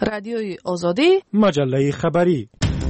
رادیوی آزادی، مجله خبری.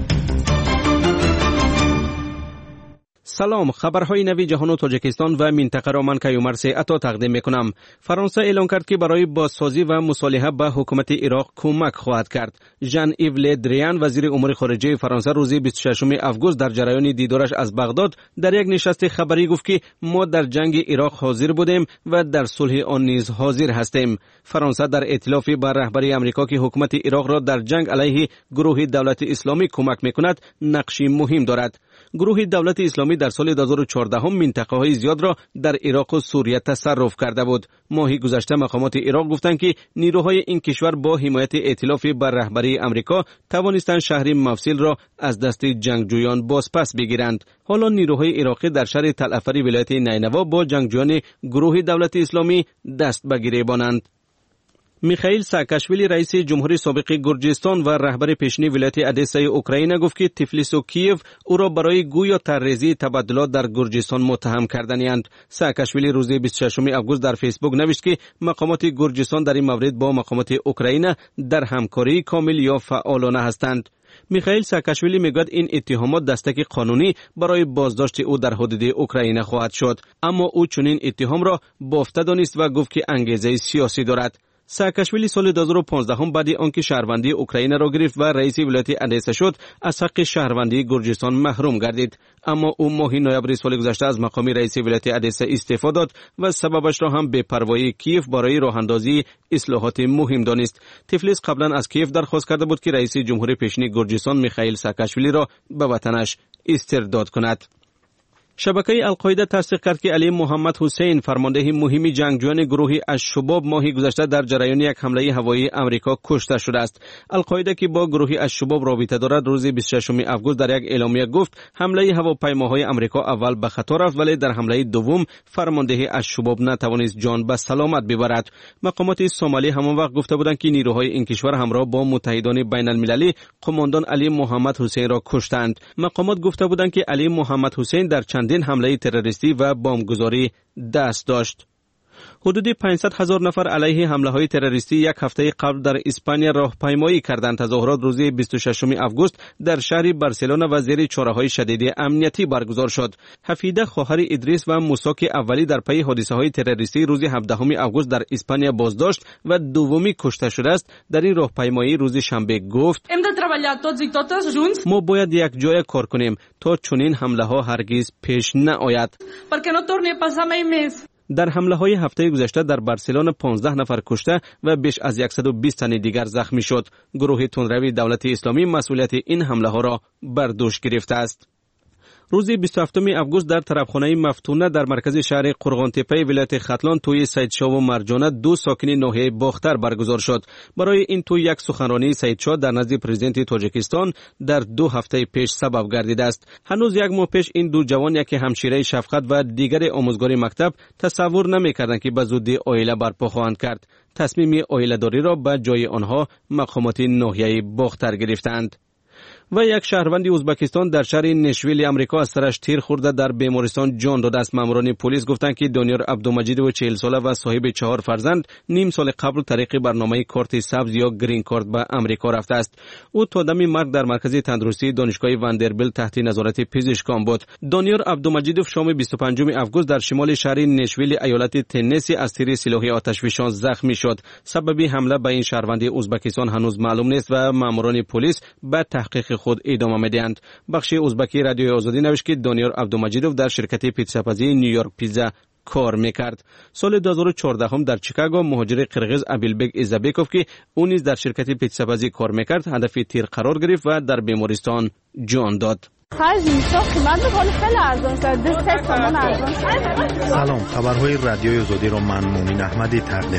سلام، خبرهای نوی جهان و تاجیکستان و منطقه را من کیومرث عطا تقدیم میکنم. فرانسه اعلام کرد که برای بازسازی و مصالحه به حکومت عراق کمک خواهد کرد. ژان ایو له دریان وزیر امور خارجه فرانسه روز 26 آگوست در جریان دیدارش از بغداد در یک نشست خبری گفت که ما در جنگ عراق حاضر بودیم و در صلح آن نیز حاضر هستیم. فرانسه در ائتلاف با رهبری آمریکا که حکومت عراق را در جنگ علیه گروه دولت اسلامی کمک میکند نقشی مهم دارد. گروه دولت اسلامی در سال 2014 منطقه‌های زیاد را در عراق و سوریه تصرف کرده بود. ماه گذشته مقامات عراق گفتند که نیروهای این کشور با حمایت ائتلاف بر رهبری آمریکا توانستند شهر موصل را از دست جنگجویان بازپس بگیرند. حالا نیروهای عراقی در شهر تل افر ولایت نینوا با جنگجویان گروه دولت اسلامی دست به گریبانند. میخائیل ساکاشویلی رئیس جمهوری سابق گرجستان و رهبر پیشین ولایت ادسا اوکراین گفت که تفلیس و کیف او را برای گویا طرحریزی تبادلات در گرجستان متهم کردند. ساکاشویلی روز 26 آگوست در فیسبوک نوشت که مقامات گرجستان در این مورد با مقامات اوکراین در همکاری کامل یا فعالانه هستند. میخائیل ساکاشویلی میگوید این اتهامات دستک قانونی برای بازداشت او در حدود اوکراین خواهد شد، اما او چنین اتهام را بافته دانست و گفت که انگیزه سیاسی دارد. ساکاشویلی سال 2015 بعد آنکه شهروندی اوکراین را گرفت و رئیس ولایت ادسا شد از حق شهروندی گرجستان محروم گردید، اما او ماه نوامبر سال گذشته از مقام رئیس ولایت ادسا استعفا داد و سببش را هم بی‌پروایی کیف برای راه اندازی اصلاحات مهم دانست. تفلیس قبلا از کیف درخواست کرده بود که رئیس جمهوری پیشین گرجستان میخائیل ساکاشویلی را به وطنش استرداد کند. شبکه القاعده تصدیق کرد که علی محمد حسین فرمانده مهم جنگجویان گروه الشباب ماه گذشته در جریان یک حمله هوایی آمریکا کشته شده است. القاعده که با گروه الشباب رابطه دارد روز 26 آگوست در یک اعلامیه گفت حمله هواپیماهای آمریکا اول به خطا رفت ولی در حمله دوم فرمانده الشباب نتوانست جان به سلامت ببرد. مقامات سومالی همان وقت گفته بودند که نیروهای این کشور همراه با متحدان بین المللی قماندان علی محمد حسین را کشتند. مقامات گفته بودند که علی محمد حسین در چندین حمله تروریستی و بمبگذاری دست داشت. حدود 500,000 نفر علیه حمله‌های تروریستی یک هفته قبل در اسپانیا راهپیمایی کردند. تظاهرات روز 26 آگوست در شهر بارسلونا و زیر چاره‌های شدید امنیتی برگزار شد. حفیده خواهر ادریس و موسی که اولی در پی حادثه‌های تروریستی روز 17 آگوست در اسپانیا بازداشت و دومی کشته شده است، در این راهپیمایی روز شنبه گفت ما باید یک جای کار کنیم تا چنین حمله‌ها هرگز پیش نیاید. در حمله‌های هفته گذشته در بارسلونا 15 نفر کشته و بیش از 120 تن دیگر زخمی شد. گروه تندروی دولت اسلامی مسئولیت این حمله‌ها را بر دوش گرفته است. روز 27 آگوست در طرفخانه مفتونه در مرکز شهر قرغانتپه ولایت ختلان توی سیدشاه و مرجانه دو ساکن ناحیه باختر برگزار شد. برای این توی یک سخنرانی سیدشاه در نزد پرزیدنت تاجیکستان در 2 هفته پیش سبب گردیده است. هنوز یک ماه پیش این دو جوان یک همشیره شفقت و دیگر آموزگار مکتب تصور نمی‌کردند که به زودی عائله برپا خواهند کرد. تصمیم عائله‌داری را به جای آنها مقامات ناحیه باختر گرفتند. و یک شهروند ازبکستان در شهر نشویل آمریکا از سرش تیر خورده در بیمارستان جان داده است. ماموران پلیس گفتند که دانیار عبدالمجید 40 ساله و صاحب 4 فرزند نیم سال قبل طریق برنامه کارت سبز یا گرین کارت به آمریکا رفته است. او تا دم مرگ در مرکز تندرستی دانشگاه واندربیلت تحت نظارت پزشکان بود. دانیار عبدالمجید شام 25 آگوست در شمال شهر نشویل ایالت تنسی از تیر سلاح آتشفشان زخمی شد. سبب حمله به این شهروند ازبکستان هنوز معلوم نیست و ماموران پلیس به تحقیق خود ادامه میدهند. بخش ازبکی رادیوی آزادی نوشت که دانیار عبدالمجیدوف در شرکت پیتزاپزی نیویورک پیتزا کار میکرد. سال 2014 هم در چیکاگو مهاجر قرغیز ابیلبگ ایزابکوف که او نیز در شرکت پیتزاپزی کار میکرد هدف تیر قرار گرفت و در بیمارستان جان داد. سلام، خبرهای رادیوی آزادی را من مومن احمدی تقدیم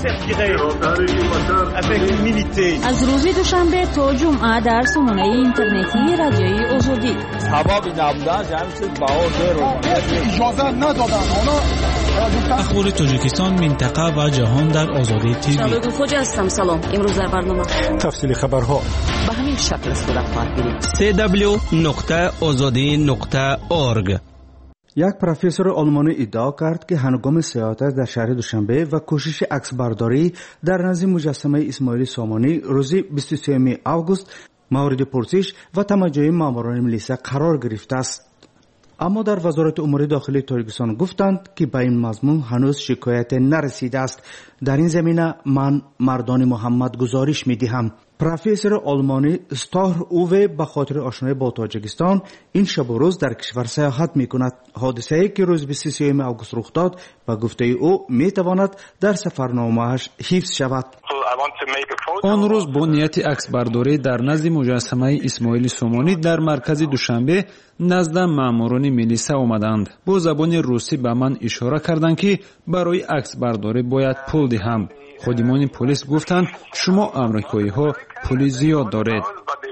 می‌کنم. از روز دوشنبه تا جمعه در سامانه اینترنتی رادیوی آزادی. سبب نبودن جمعیت بهار اجازه ندادن. اخبار تاجیکستان، منطقه و جهان در آزادی تیوی. شباب خوجا هستم. سلام. امروز در برنامه تفصیل خبرها به همین شکل صورت خواهد گرفت. www.azadi.org یک پروفسور آلمانی ادعا کرد که هنگام سیاحت در شهر دوشنبه و کوشش عکسبرداری در نزد مجسمه اسماعیل سامانی روز 23 آگوست مورد پرسش و توجه ماموران ملیسا قرار گرفته است. اما در وزارت امور داخلی تاجیکستان گفتند که به این مضمون هنوز شکایت نرسیده است. در این زمینه من مردان محمد گزارش می‌دهم. پروفسور آلمانی ستار اووه به خاطر آشنایی با تاجیکستان این شب و روز در کشور سیاحت می‌کند. حادثه‌ای که روز 23 آگوست رخ داد به گفته او می‌تواند در سفرنامه‌اش حفظ شود. آن روز با نیت عکس برداری در نزد مجسمه اسماعیل سامانی در مرکز دوشنبه نزد ماموران ملیسا آمدند. با زبان روسی به من اشاره کردند که برای عکس برداری باید پول دهم. خادمان پلیس گفتند شما آمریکایی ها پول زیاد دارید.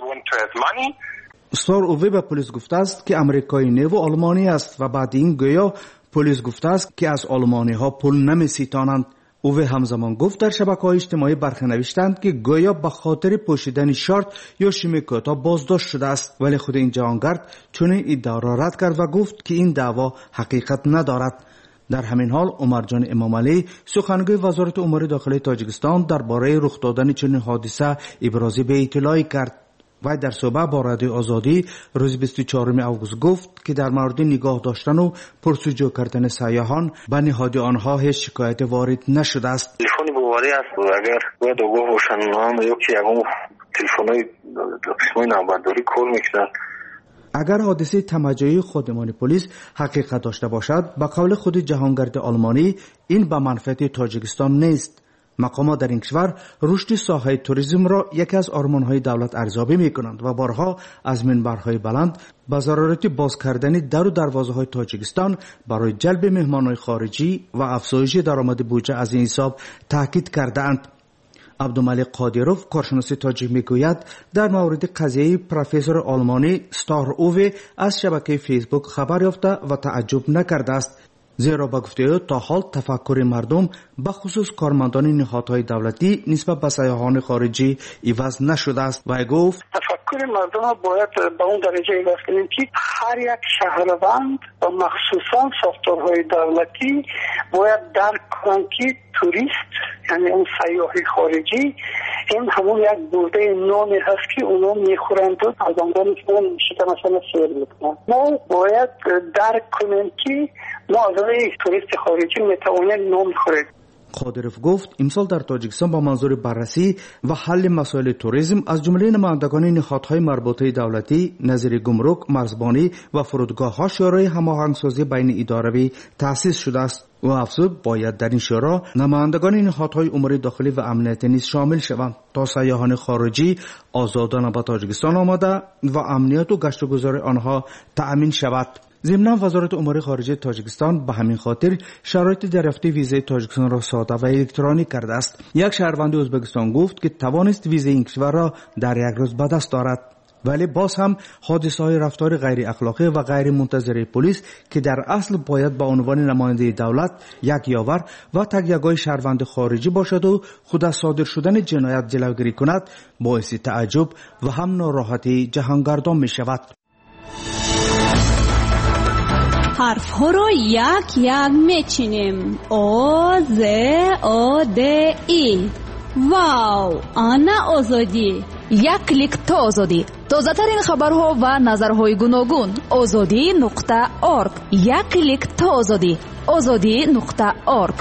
ستار اووه به پلیس گفته است که آمریکایی نو آلمانی است و بعد این گویا پلیس گفته است که از آلمانی ها پول نمی‌ستانند. اووه همزمان گفت در شبکه‌های اجتماعی برخی نوشتند که گویا به خاطر پوشیدن شارت یا شیمی کوتاه بازداشت شده است، ولی خود این جهانگرد چنین ادعا را رد کرد و گفت که این دعوا حقیقت ندارد. در همین حال عمر جان امامعلی سخنگوی وزارت امور داخلی تاجیکستان درباره رخ دادن چنین حادثه ابراز به اطلاعی کرد. و در صحبت با رادیو آزادی روز 24 آگوست گفت که در مورد نگاه داشتن و پرسجو کردن سیاحان به نهاد آنها هیچ شکایت وارد نشده است. تلفن بواری است اگر باید آگاه باشن هم یکی اگه تلفن‌های قسمای نامبرداری کار میکنن. اگر حادثه تمجیدی خادمان پلیس حقیقت داشته باشد به قول خود جهانگرد آلمانی این به منفعت تاجیکستان نیست. مقامات در این کشور رشد ساحه توریسم را یکی از آرمان‌های دولت ارزیابی می‌کنند و بارها از منبرهای بلند به ضرورت باز کردن در و دروازه‌های تاجیکستان برای جلب مهمانان خارجی و افزایش درآمد بودجه از این حساب تاکید کرده‌اند. عبدالملک قادروف کارشناس تاجیک میگوید در مورد قضیه پروفسور آلمانی ستار اووه از شبکه فیسبوک خبر یافته و تعجب نکرده است، زیرا با گفته او تا حال تفکر مردم به خصوص کارمندان نهادهای دولتی نسبت به سیاحان خارجی عوض نشده است و گفت تفکر مردم باید به اون درجه عوض کنیم که هر یک شهروند و مخصوصا ساختارهای دولتی باید درک کنند که توریست یعنی اون سیاح خارجی این همون یک برده نانی هست که اونا میخورند و از آنگاه میتونن شکمشان سیر میکنن. ما باید درک کنیم که ما از توریست خارجی میتوانیم نام خوریم. قادروف گفت امسال در تاجیکستان با منظور بررسی و حل مسائل توریسم از جمله نمایندگان نهادهای مربوطه دولتی نظیر گمرک، مرزبانی و فرودگاه‌ها شورای هماهنگسازی بین اداره‌ای تأسیس شده است و افزود باید در این شورا نمایندگان نهادهای امور داخلی و امنیتی نیز شامل شوند تا سیاحان خارجی آزادانه به تاجیکستان آمده و امنیت و گشت و گذار آنها تأمین شود. ضمن وزارت امور خارجه تاجیکستان به همین خاطر شرایط دریافت ویزای تاجیکستان را ساده و الکترونیک کرده است. یک شهروند ازبکستان گفت که توانست ویزای این کشور را در یک روز به دست دارد، ولی باز هم حادثه‌های رفتار غیر اخلاقی و غیر منتظره پلیس که در اصل باید به عنوان نماینده دولت یک یاور و تگیگای شهروند خارجی باشد و خود از صادر شدن جنایت جلوگیری کند باعث تعجب و هم ناراحتی جهانگردان می شود. حرف ها رو یک یک میچینیم. او ز او د ای. واو، آنا آزادی. یک کلیک تا آزادی. تازه ترین خبرها و نظرهای گوناگون. azadi.org. یک کلیک تا آزادی. azadi.org.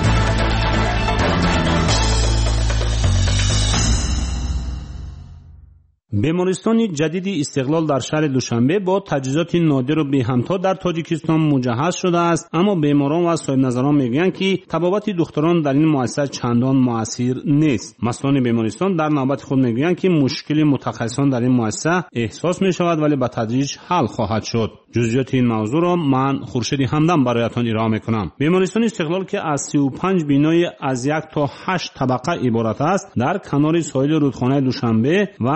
بیمارستان جدید استقلال در شهر دوشنبه با تجهیزات نادر و بی همتا در تاجیکستان مجهز شده است، اما بیماران و صاحب نظران میگویند که طبابت دکتران در این مؤسسه چندان مؤثر نیست. مسئولان بیمارستان در نوبت خود میگویند که مشکل متخصصان در این مؤسسه احساس می شود ولی به تدریج حل خواهد شد. جزئیات این موضوع را من خورشید همدم برایتان ارائه میکنم. بیمارستان استقلال که از 35 بینای از 1 تا 8 طبقه عبارت است، در کنار ساحل رودخانه دوشنبه و نزدیک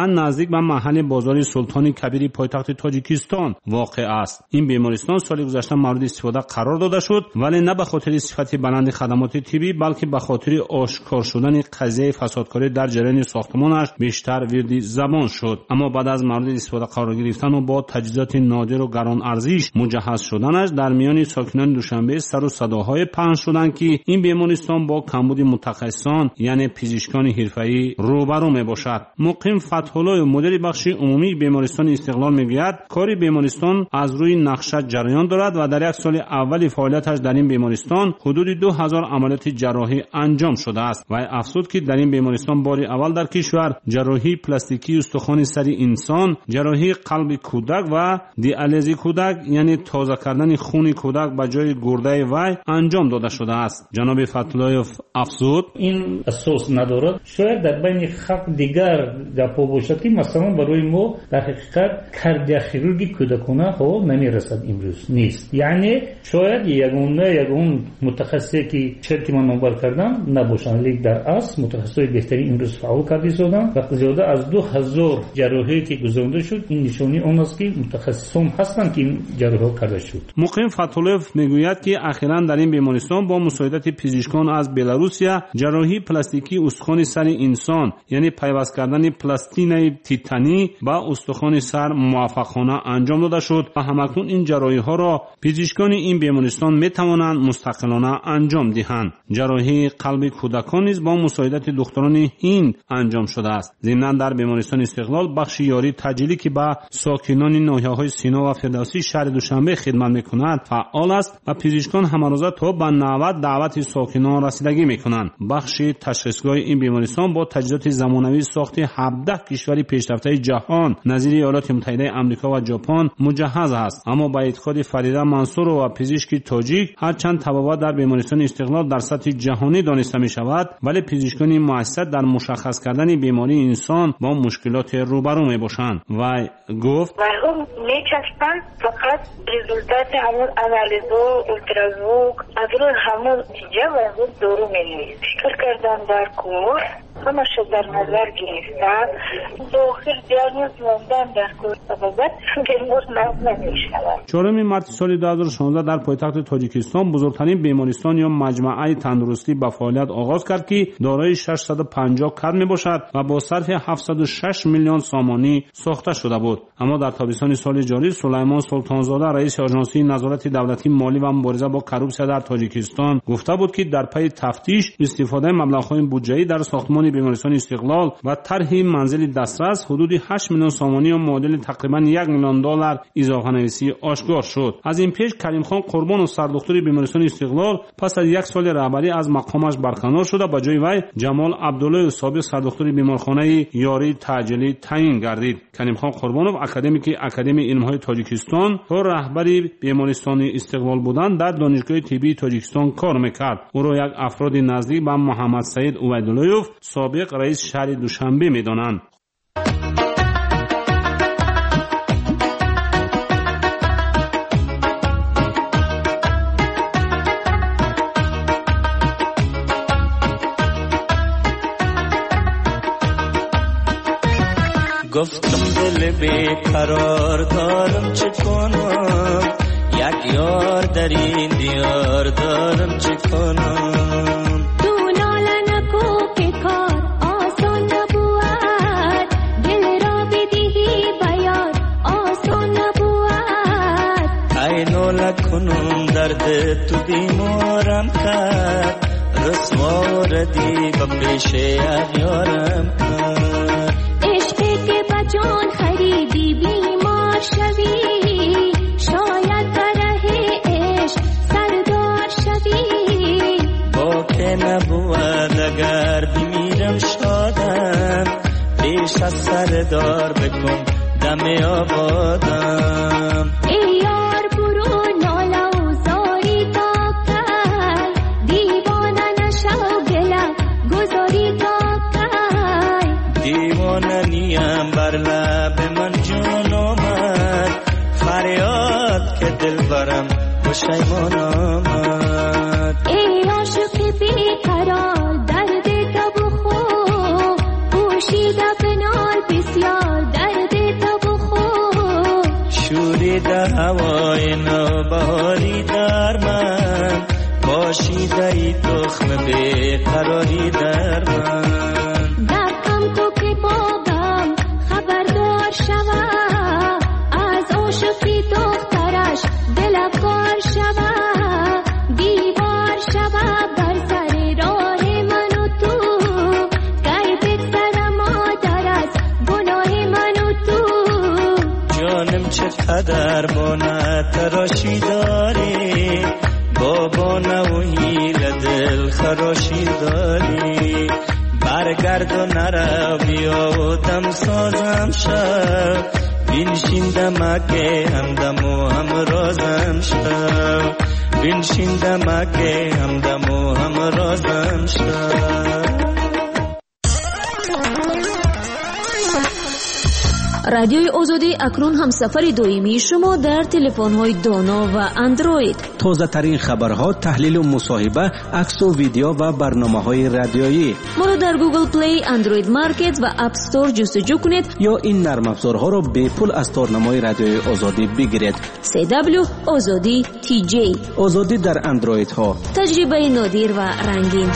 نزدیک به محل بازار سلطان کبیر پایتخت تاجیکستان واقع است. این بیمارستان سال گذشته مورد استفاده قرار داده شد، ولی نه به خاطر صفت بلند خدمات طبی بلکه به خاطر آشکار شدن قضیه فسادکاری در جریان ساختمانش بیشتر ویرد زبان شد. اما بعد از مورد استفاده قرار گرفتن و با تجهیزات نادر و گران ارزش مجهز شدنش در میان ساکنان دوشنبه سر و صداهای پخش شدند که این بیمارستان با کمبود متخصصان یعنی پزشکان حرفه‌ای روبرو میباشد. مقیم فتح‌الله مدیر بخش عمومی بیمارستان استقلال میگوید کار بیمارستان از روی نقشه جریان دارد و در یک سال اول فعالیتش در این بیمارستان حدود 2000 عملیات جراحی انجام شده است و افزود که در این بیمارستان بار اول در کشور جراحی پلاستیکی استخوان سر انسان، جراحی قلب کودک و دیالیز کودک یعنی تازه کردن خون کودک به جای گرده وی انجام داده شده است. جناب فتح‌الله افزود این اساس ندارد. شاید در بین خلق دیگر گپا باشد که مثلا برای ما در حقیقت کاردیوخیروژی کودکانه ها نمیرسد امروز نیست. یعنی شاید یگون متخصصی که شرکی من نمبر کردم نباشند، لیک در اصل متخصصای بهتری امروز فعال کرده شدند و زیاده از 2000 جراحی که گذرانده شد این نشانی آن است که متخصصان هستند که این جراحی کرده شد. مقیم فتح‌الله میگوید که اخیراً در این بیمارستان با مساعدت پزشکان از بلاروسیا جراحی پلاستیکی استخوان سر انسان یعنی پیوست کردن پلاستین تیتانی با استخوان سر موفقانه انجام داده شد و همکنون این جراحی ها را پزشکان این بیمارستان می توانند مستقلانه انجام دهند. جراحی قلب کودکان نیز با مساعدت دکتران هند انجام شده است. ضمناً در بیمارستان استقلال بخش یاری تجلی که به ساکنان ناحیه‌های سینا و فردوسی شهر دوشنبه خدمت می‌کند فعال است و پزشکان همروزه تا به 90 دعوت ساکنان رسیدگی می‌کنند. بخش تشخیصگاه این بیمارستان با تجهیزات زمانوی ساخت 17 کشور پیشرفته جهان نظیر ایالات متحده آمریکا و ژاپن مجهز است. اما با اعتقاد فریده منصور و پزشک تاجیک هرچند تبابت در بیمارستان استقلال در سطح جهانی دانسته می‌شود ولی پزشکان مؤسسه در مشخص کردن بیماری انسان با مشکلات روبرو می‌باشند. و گفت مرحوم می‌چسبند فقط رزولتات همون آنالیزو اولترازوک از روی همون نتیجه و دورو می‌نویسند. فکر کردن در کور همش در نظر گرفتن دو آخر دیاگنوز موندن در کور سببت بیمار نمی‌شود. 4 مارس سال 2016 در پایتخت تاجیکستان بزرگترین بیمارستان یا مجمع تندرستی به فعالیت آغاز کرد که دارای 650 کادر میباشد و با صرف 706 میلیون سامانی ساخته شده بود. اما در تابستان سال جاری سلیمان سلطانزاده رئیس آژانس نظارت دولتی مالی و مبارزه با کروپسیا در تاجیکستان گفته بود که در پی تفتیش استفاده مبلغ‌های بودجه‌ای در ساختمان بیمارستان استقلال و طرح منزل دسترس حدود 8 میلیون سامانی و معادل تقریبا 1 میلیون دلار اضافه نویسی آشکار شد. از این پیش کریم خان قربان و سردختور بیمارستان استقلال پس از 1 سال رهبری از مقامش برکنار شده به جای وی جمال عبدالله سابق سردختور بیمارخانه یاری تجلی تعیین گردید. کریم خان قربانوف اکادمیک اکادمی علم‌های تاجیکستان و رهبری بیمارستان استقلال بودند در دانشگاه طبی تاجیکستان کار میکرد. او را یک افراد نزدیک به محمد سعید عبیدالله‌یوف سابق رئیس شهر دوشنبه میدانند. گفتم دل بیقرار دارم چه کنم، یک یار در این دیار دارم چه کنم. تو ناله نکو که کار آسان نبود، دل را بدهی بیار آسان نبود. ای ناله کنم درد تو بیمارم کرد، رسوا ردی به پیش یارم کرد. جان خریدی بیمار شوی، شاید برای عشق سردار شوی. با که نبود اگر بمیرم شادم، پیش از سردار بکن دم آبادم. ای یار برو ناله و زاری تا کی، دیوانه نشو گله گذاری تا کی. دیوانه نیم بر لب من جان آمد، فریاد که دل برم پشیمان آمد. ای عاشق بیقرار درد تب و خو، پوشیده بنال بسیار چقدر بانه تراشی داری بابا نوهیل دل خراشی داری برگرد و نرو بیا و دم سازم شب بینشین دمکه همدم و همرازم شب بینشین دمکه همدم و همرازم شب. رادیوی آزادی اکنون هم سفر دائمی شما در تلفن‌های دانا و اندروید. تازه ترین خبرها، تحلیل و مصاحبه، عکس و ویدیو و برنامه‌های رادیویی. ما را در گوگل پلی، اندروید مارکت و اپ استور جستجو کنید یا این نرم افزارها را به پول از تارنمای رادیوی آزادی بگیرید. CW آزادی TJ. آزادی در اندروید ها. تجربه نادر و رنگین.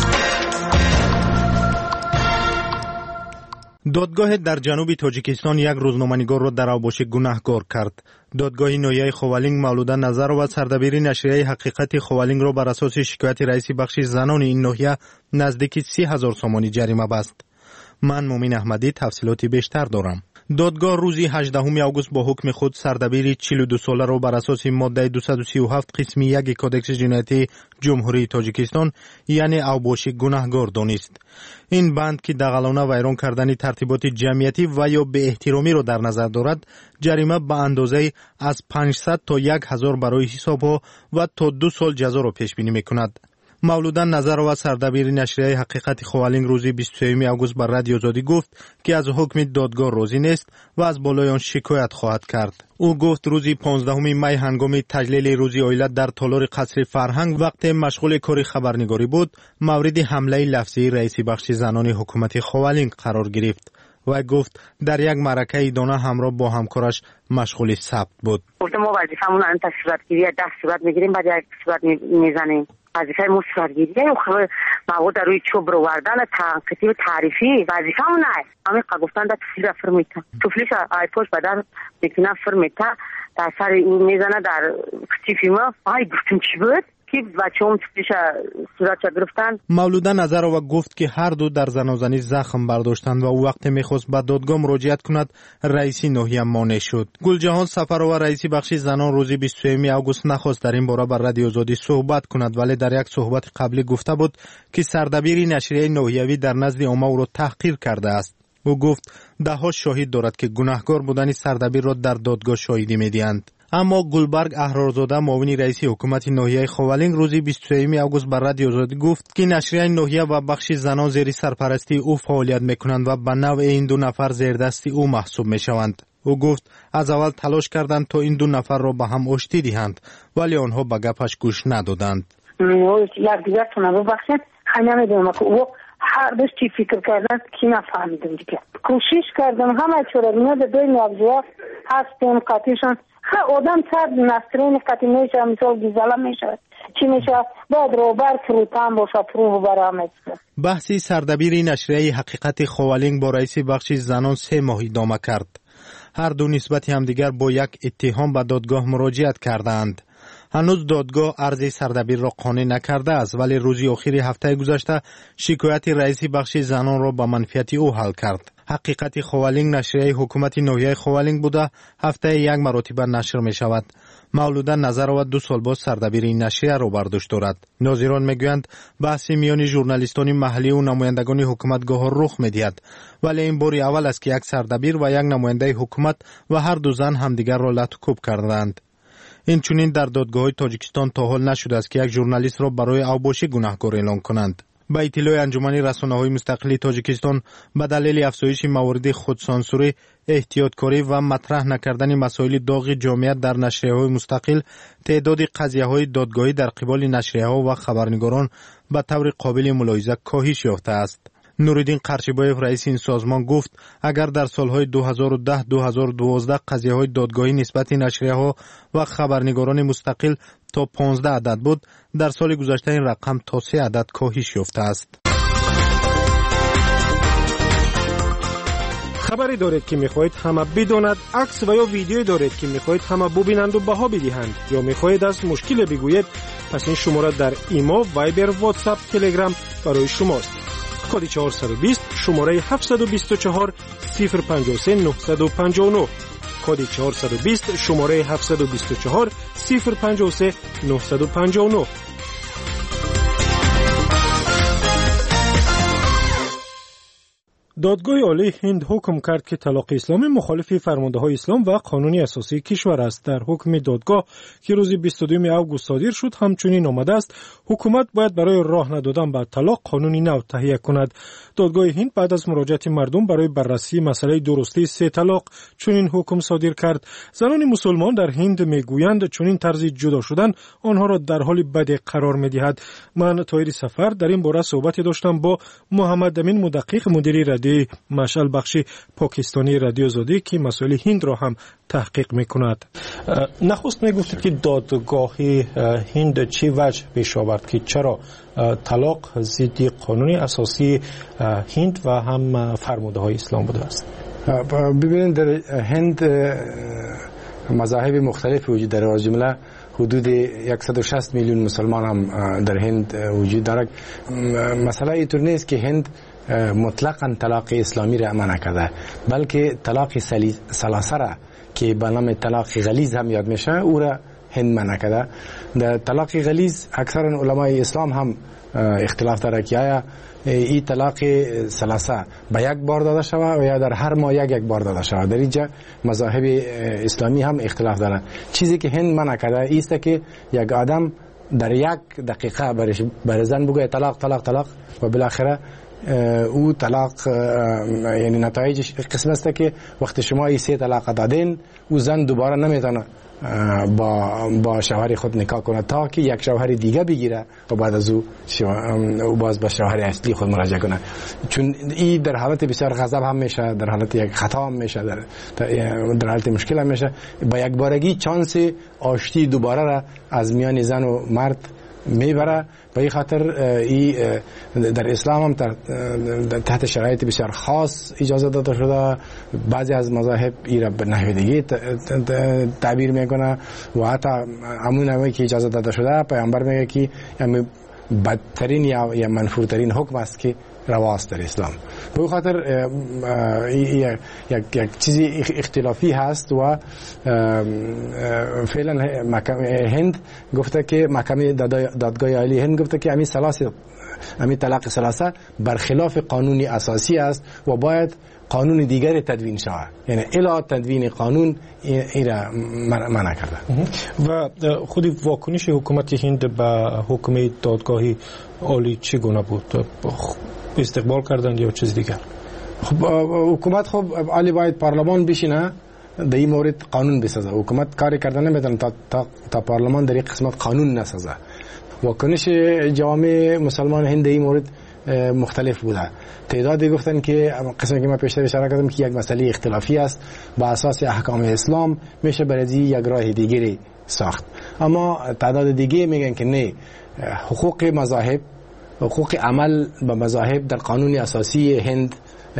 دادگاه در جنوب تاجیکستان یک روزنامه‌نگار را در اوباشی گناهکار کرد. دادگاه ناحیه خوالینگ مولوده نظرova سردبیر نشریه حقیقت خوالینگ را بر اساس شکایت رئیس بخش زنان این ناحیه نزدیک 30,000 سومانی جریمه بست. من مومین احمدی تفصیلات بیشتر دارم. دادگاه روز 18 آگوست با حکم خود سردبیر 42 ساله را بر اساس ماده 237 قسم 1 کدکس جنایتی جمهوری تاجیکستان یعنی اوباشی گناهکار دانست. این بند که دغلانه ویران کردن ترتیبات جمعیتی و یا به احترامی را در نظر دارد، جریمه به اندازه از 500 تا 1000 برای حسابها و تا 2 سال جزا را پیش بینی می‌کند. مولوده نظرova سردبیر نشریه حقیقت خوالینگ روز 23 آگوست بر رادیو آزادی گفت که از حکم دادگاه راضی نیست و از بالای آن شکایت خواهد کرد. او گفت روز 15 می هنگام تجلیل روز عائلت در تالار قصر فرهنگ وقت مشغول کار خبرنگاری بود، مورد حمله لفظی رئیس بخش زنان حکومت خوالینگ قرار گرفت و گفت در یک معرکه ایدانه همراه با همکارش مشغول ثبت بود. گفتم ما وظیفمون الان تصویرگیری 10 صورت میگیریم بعد یک صورت میزنیم. وظیفه مصورگیری مواد روی چوب رو وردن تنقیطی و تعریفی وظیفمون نه. همین گفتن در تفلیل فرمیتا تفلیش آیپوش بدن میکنه فرمیتا در سر این میزنه در کتیفی ما گفتم چی بود که بچه هم تفلیش صورت گرفتن. مولوده نظرova گفت که هر دو در زنازنی زخم برداشتند و وقت میخواست به دادگاه مراجعت کند رئیس ناحیه مانع شد. گلجهان سفرova رئیس بخش زنان روز 23 آگوست نخواست در این باره بر رادیو آزادی صحبت کند، ولی در یک صحبت قبلی گفته بود که سردبیر نشریه ناحیوی در نزد عامه او را تحقیر کرده است. او گفت ده‌ها شاهد دارد که گناهکار بودن سردبیر را در دادگاه شاهدی می‌دهند. اما گلبرگ احرارزاده معاون رئیس حکومت ناحیه خوالینگ روز 23 آگوست بر رادیو آزادی گفت که نشریه ناحیه و بخش زنان زیر سرپرستی او فعالیت میکنند و به نوع این دو نفر زیر دست او محسوب میشوند. او گفت از اول تلاش کردند تا این دو نفر را به هم آشتی دهند ولی آنها به گپش گوش ندادند. یک دیگر تو نبخشید خیلی میدونم که او هر دوست چی فکر کردن کی نفهمیدم دیگه. کوشش کردم همه چورا میاد به نابجا هستیم قطعشان آدم صد نسترین قطعی میشه مثال گیزاله میشه چی میشه باید روبر فروتن باشه فرو برامد. بحثی سردبیر نشریه حقیقت خوالینگ با رئیس بخش زنان 3 ماه ادامه کرد. هر دو نسبت همدیگر با یک اتهام به دادگاه مراجعت کردند. هنوز دادگاه عرض سردبیر را قانع نکرده است ولی روزی آخری هفته گذشته شکایت رئیس بخش زنان را به منفیت او حل کرد. حقیقت خوالینگ نشریه حکومت ناحیه خوالینگ بوده هفته یک مرتبه نشر می شود. مولوده نظرova 2 سال باز سردبیر این نشریه را برداشت دارد. ناظران میگویند بحث میان ژورنالیستان محلی و نمایندگان حکومتگاه رخ میدهد ولی این بار اول است که یک سردبیر و یک نماینده حکومت و هر دو زن همدیگر را لط و کوب کردند. این چنین در دادگاه تاجیکستان تا حال نشده است که یک ژورنالیست را برای اوباشی گناهکار اعلام کنند. با اطلاع انجمن رسانه‌های مستقل تاجیکستان به دلیل افزایش موارد خودسانسوری، احتیاطکاری و مطرح نکردن مسائل داغ جامعیت در نشریه‌های مستقل، تعداد قضیه‌های دادگاهی در قبال نشریه‌ها و خبرنگاران به طور قابل ملاحظه کاهش یافته است. نورالدین قرچیبایف رئیس این سازمان گفت اگر در سالهای 2010-2012 قضیه‌های دادگاهی نسبت نشریه‌ها و خبرنگاران مستقل تا 15 عدد بود، در سال گذشته این رقم تا 3 عدد کاهش یافته است. خبری دارید که می‌خواهید همه بداند، عکس و یا ویدیویی دارید که می‌خواهید همه ببینند و بها بدهند یا می‌خواهید از مشکل بگویید، پس این شماره در ایما، وایبر، واتساپ، تلگرام برای شماست. کد 420 شماره 724 053 959 کد 420 شماره 724 053 959. دادگاه عالی هند حکم کرد که طلاق اسلامی مخالف فرمانده‌های اسلام و قانون اساسی کشور است. در حکم دادگاه که روز 22 آگوست صادر شد همچنین آمده است حکومت باید برای راه ندادن به طلاق قانونی نو تهیه کند. دادگاه هند بعد از مراجعت مردم برای بررسی مسئله درستی سه طلاق چنین حکم صادر کرد. زنان مسلمان در هند میگویند چنین طرز جدا شدن آنها را در حال بد قرار می‌دهد. من طاهر سفر در این باره صحبت داشتم با محمد امین مدقق مدیر مشعل بخش پاکستانی رادیو آزادی که مسائل هند را هم تحقیق میکند. نخست میگفتید که دادگاه هند چه وجه پیش آورد که چرا طلاق ضد قانون اساسی هند و هم فرموده های اسلام بوده است؟ ببینید در هند مذاهب مختلف وجود داره، از جمله حدود 160 میلیون مسلمان هم در هند وجود دارد. مسئله اینطور نیست که هند مطلقاً طلاق اسلامی را منع کرده، بلکه طلاق ثلاثه را که به نام طلاق غلیظ هم یاد میشه او را هند منع کرده. در طلاق غلیظ اکثر علمای اسلام هم اختلاف داره که آیا این طلاق ثلاثه به یک بار داده شود و یا در هر ماه یک بار داده شود. در اینجا مذاهب اسلامی هم اختلاف داره. چیزی که هند منع کرده است که یک آدم در یک دقیقه برای زن بگه طلاق طلاق طلاق و بالاخره او طلاق، یعنی نتایجش قسم است که وقتی شما این سه طلاق دادین او زن دوباره نمیتونه با شوهر خود نکاح کنه تا که یک شوهر دیگه بگیره و بعد از او باز به شوهر اصلی خود مراجعه کنه. چون این در حالت بسیار غضب هم میشه، در حالت یک خطا هم میشه، در حالت مشکل هم میشه. با یک بارگی چانس آشتی دوباره را از میان زن و مرد میبره. به این خاطر در اسلام هم تحت شرایط بسیار خاص اجازه داده شده. بعضی از مذاهب این را به نحو دیگه تعبیر میکنه و حتی همون نوعی که اجازه داده شده پیامبر میگه که بدترین یا منفورترین حکم است که رواست در اسلام. به این خاطر یک چیزی اختلافی هست و فعلا هند گفته که محکمه دادگاه عالی هند گفته که همین طلاق ثلاثه برخلاف قانون اساسی است و باید قانون دیگری تدوین شود، یعنی الا تدوین قانون این را منع کرده. و خودی واکنش حکومت هند به حکم دادگاه عالی چگونه بود؟ استقبال کردند یا چیز دیگر؟ خب حکومت عالی باید پارلمان بشینه در این مورد قانون بسازه. حکومت کاری کردن نمیتونه تا پارلمان در این قسمت قانون نسازه. واکنش جامعه مسلمان هند در این مورد مختلف بوده. تعدادی گفتن که قسمی که من پیشتر اشاره کردم که یک مسئله اختلافی است، با اساس احکام اسلام میشه برای یک راه دیگری ساخت. اما تعداد دیگه میگن که نه، حقوق مذاهب، حقوق عمل به مذاهب در قانون اساسی هند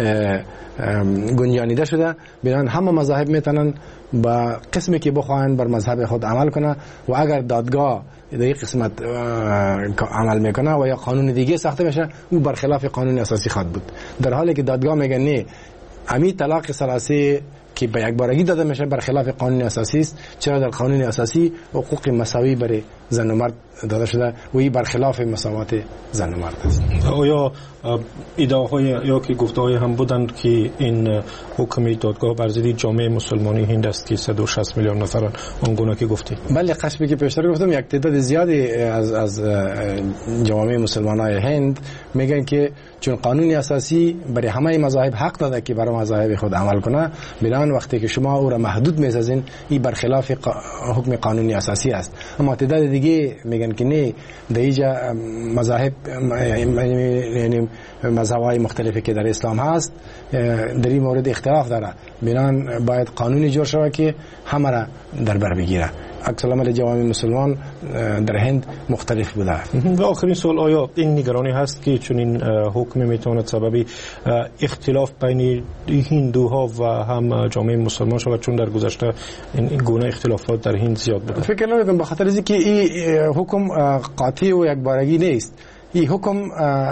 گنجانیده شده. بنابراین همه مذاهب میتونن با قسمی که بخواهند بر مذهب خود عمل کنه و اگر دادگاه در این قسمت عمل میکنه و یا قانون دیگه ساخته بشه او برخلاف قانون اساسی خود بود. در حالی که دادگاه میگه نه، امی طلاق ثلاثه که به یک بارگی داده میشه برخلاف قانون اساسی است، چرا در قانون اساسی حقوق مساوی برای زن و مرد داده شده و این برخلاف مساوات زن و مرد است. آیا ادعاهای یا که گفته‌های هم بودند که این حکم دادگاه بر ضد جامعه مسلمانی هند است که 160 میلیون نفرن آنگونه که گفتید؟ بله، قسمی که پیشتر گفتم یک تعداد زیادی از جامعه مسلمانای هند میگن که چون قانون اساسی برای همه مذاهب حق داده که برای مذاهب خود عمل کنه، بنابراین وقتی که شما او را محدود میسازین این برخلاف حکم قانونی اساسی است. اما تعداد دیگه میگن که نه، در اینجا مذاهب یعنی مذهب‌های مختلفی که در اسلام هست در این مورد اختلاف داره، بنابراین باید قانونی جور شود که همه را در بر بگیره. عکس العمل جوامع مسلمان در هند مختلف بوده. و آخرین سوال، آیا این نگرانی هست که چون این حکم میتواند سبب اختلاف بین هندوها و هم جامعه مسلمان شود، چون در گذشته این گونه اختلافات در هند زیاد بوده؟ فکر نمی‌کنم، به خاطر اینکه این حکم قاطع و یک بارگی نیست. این حکم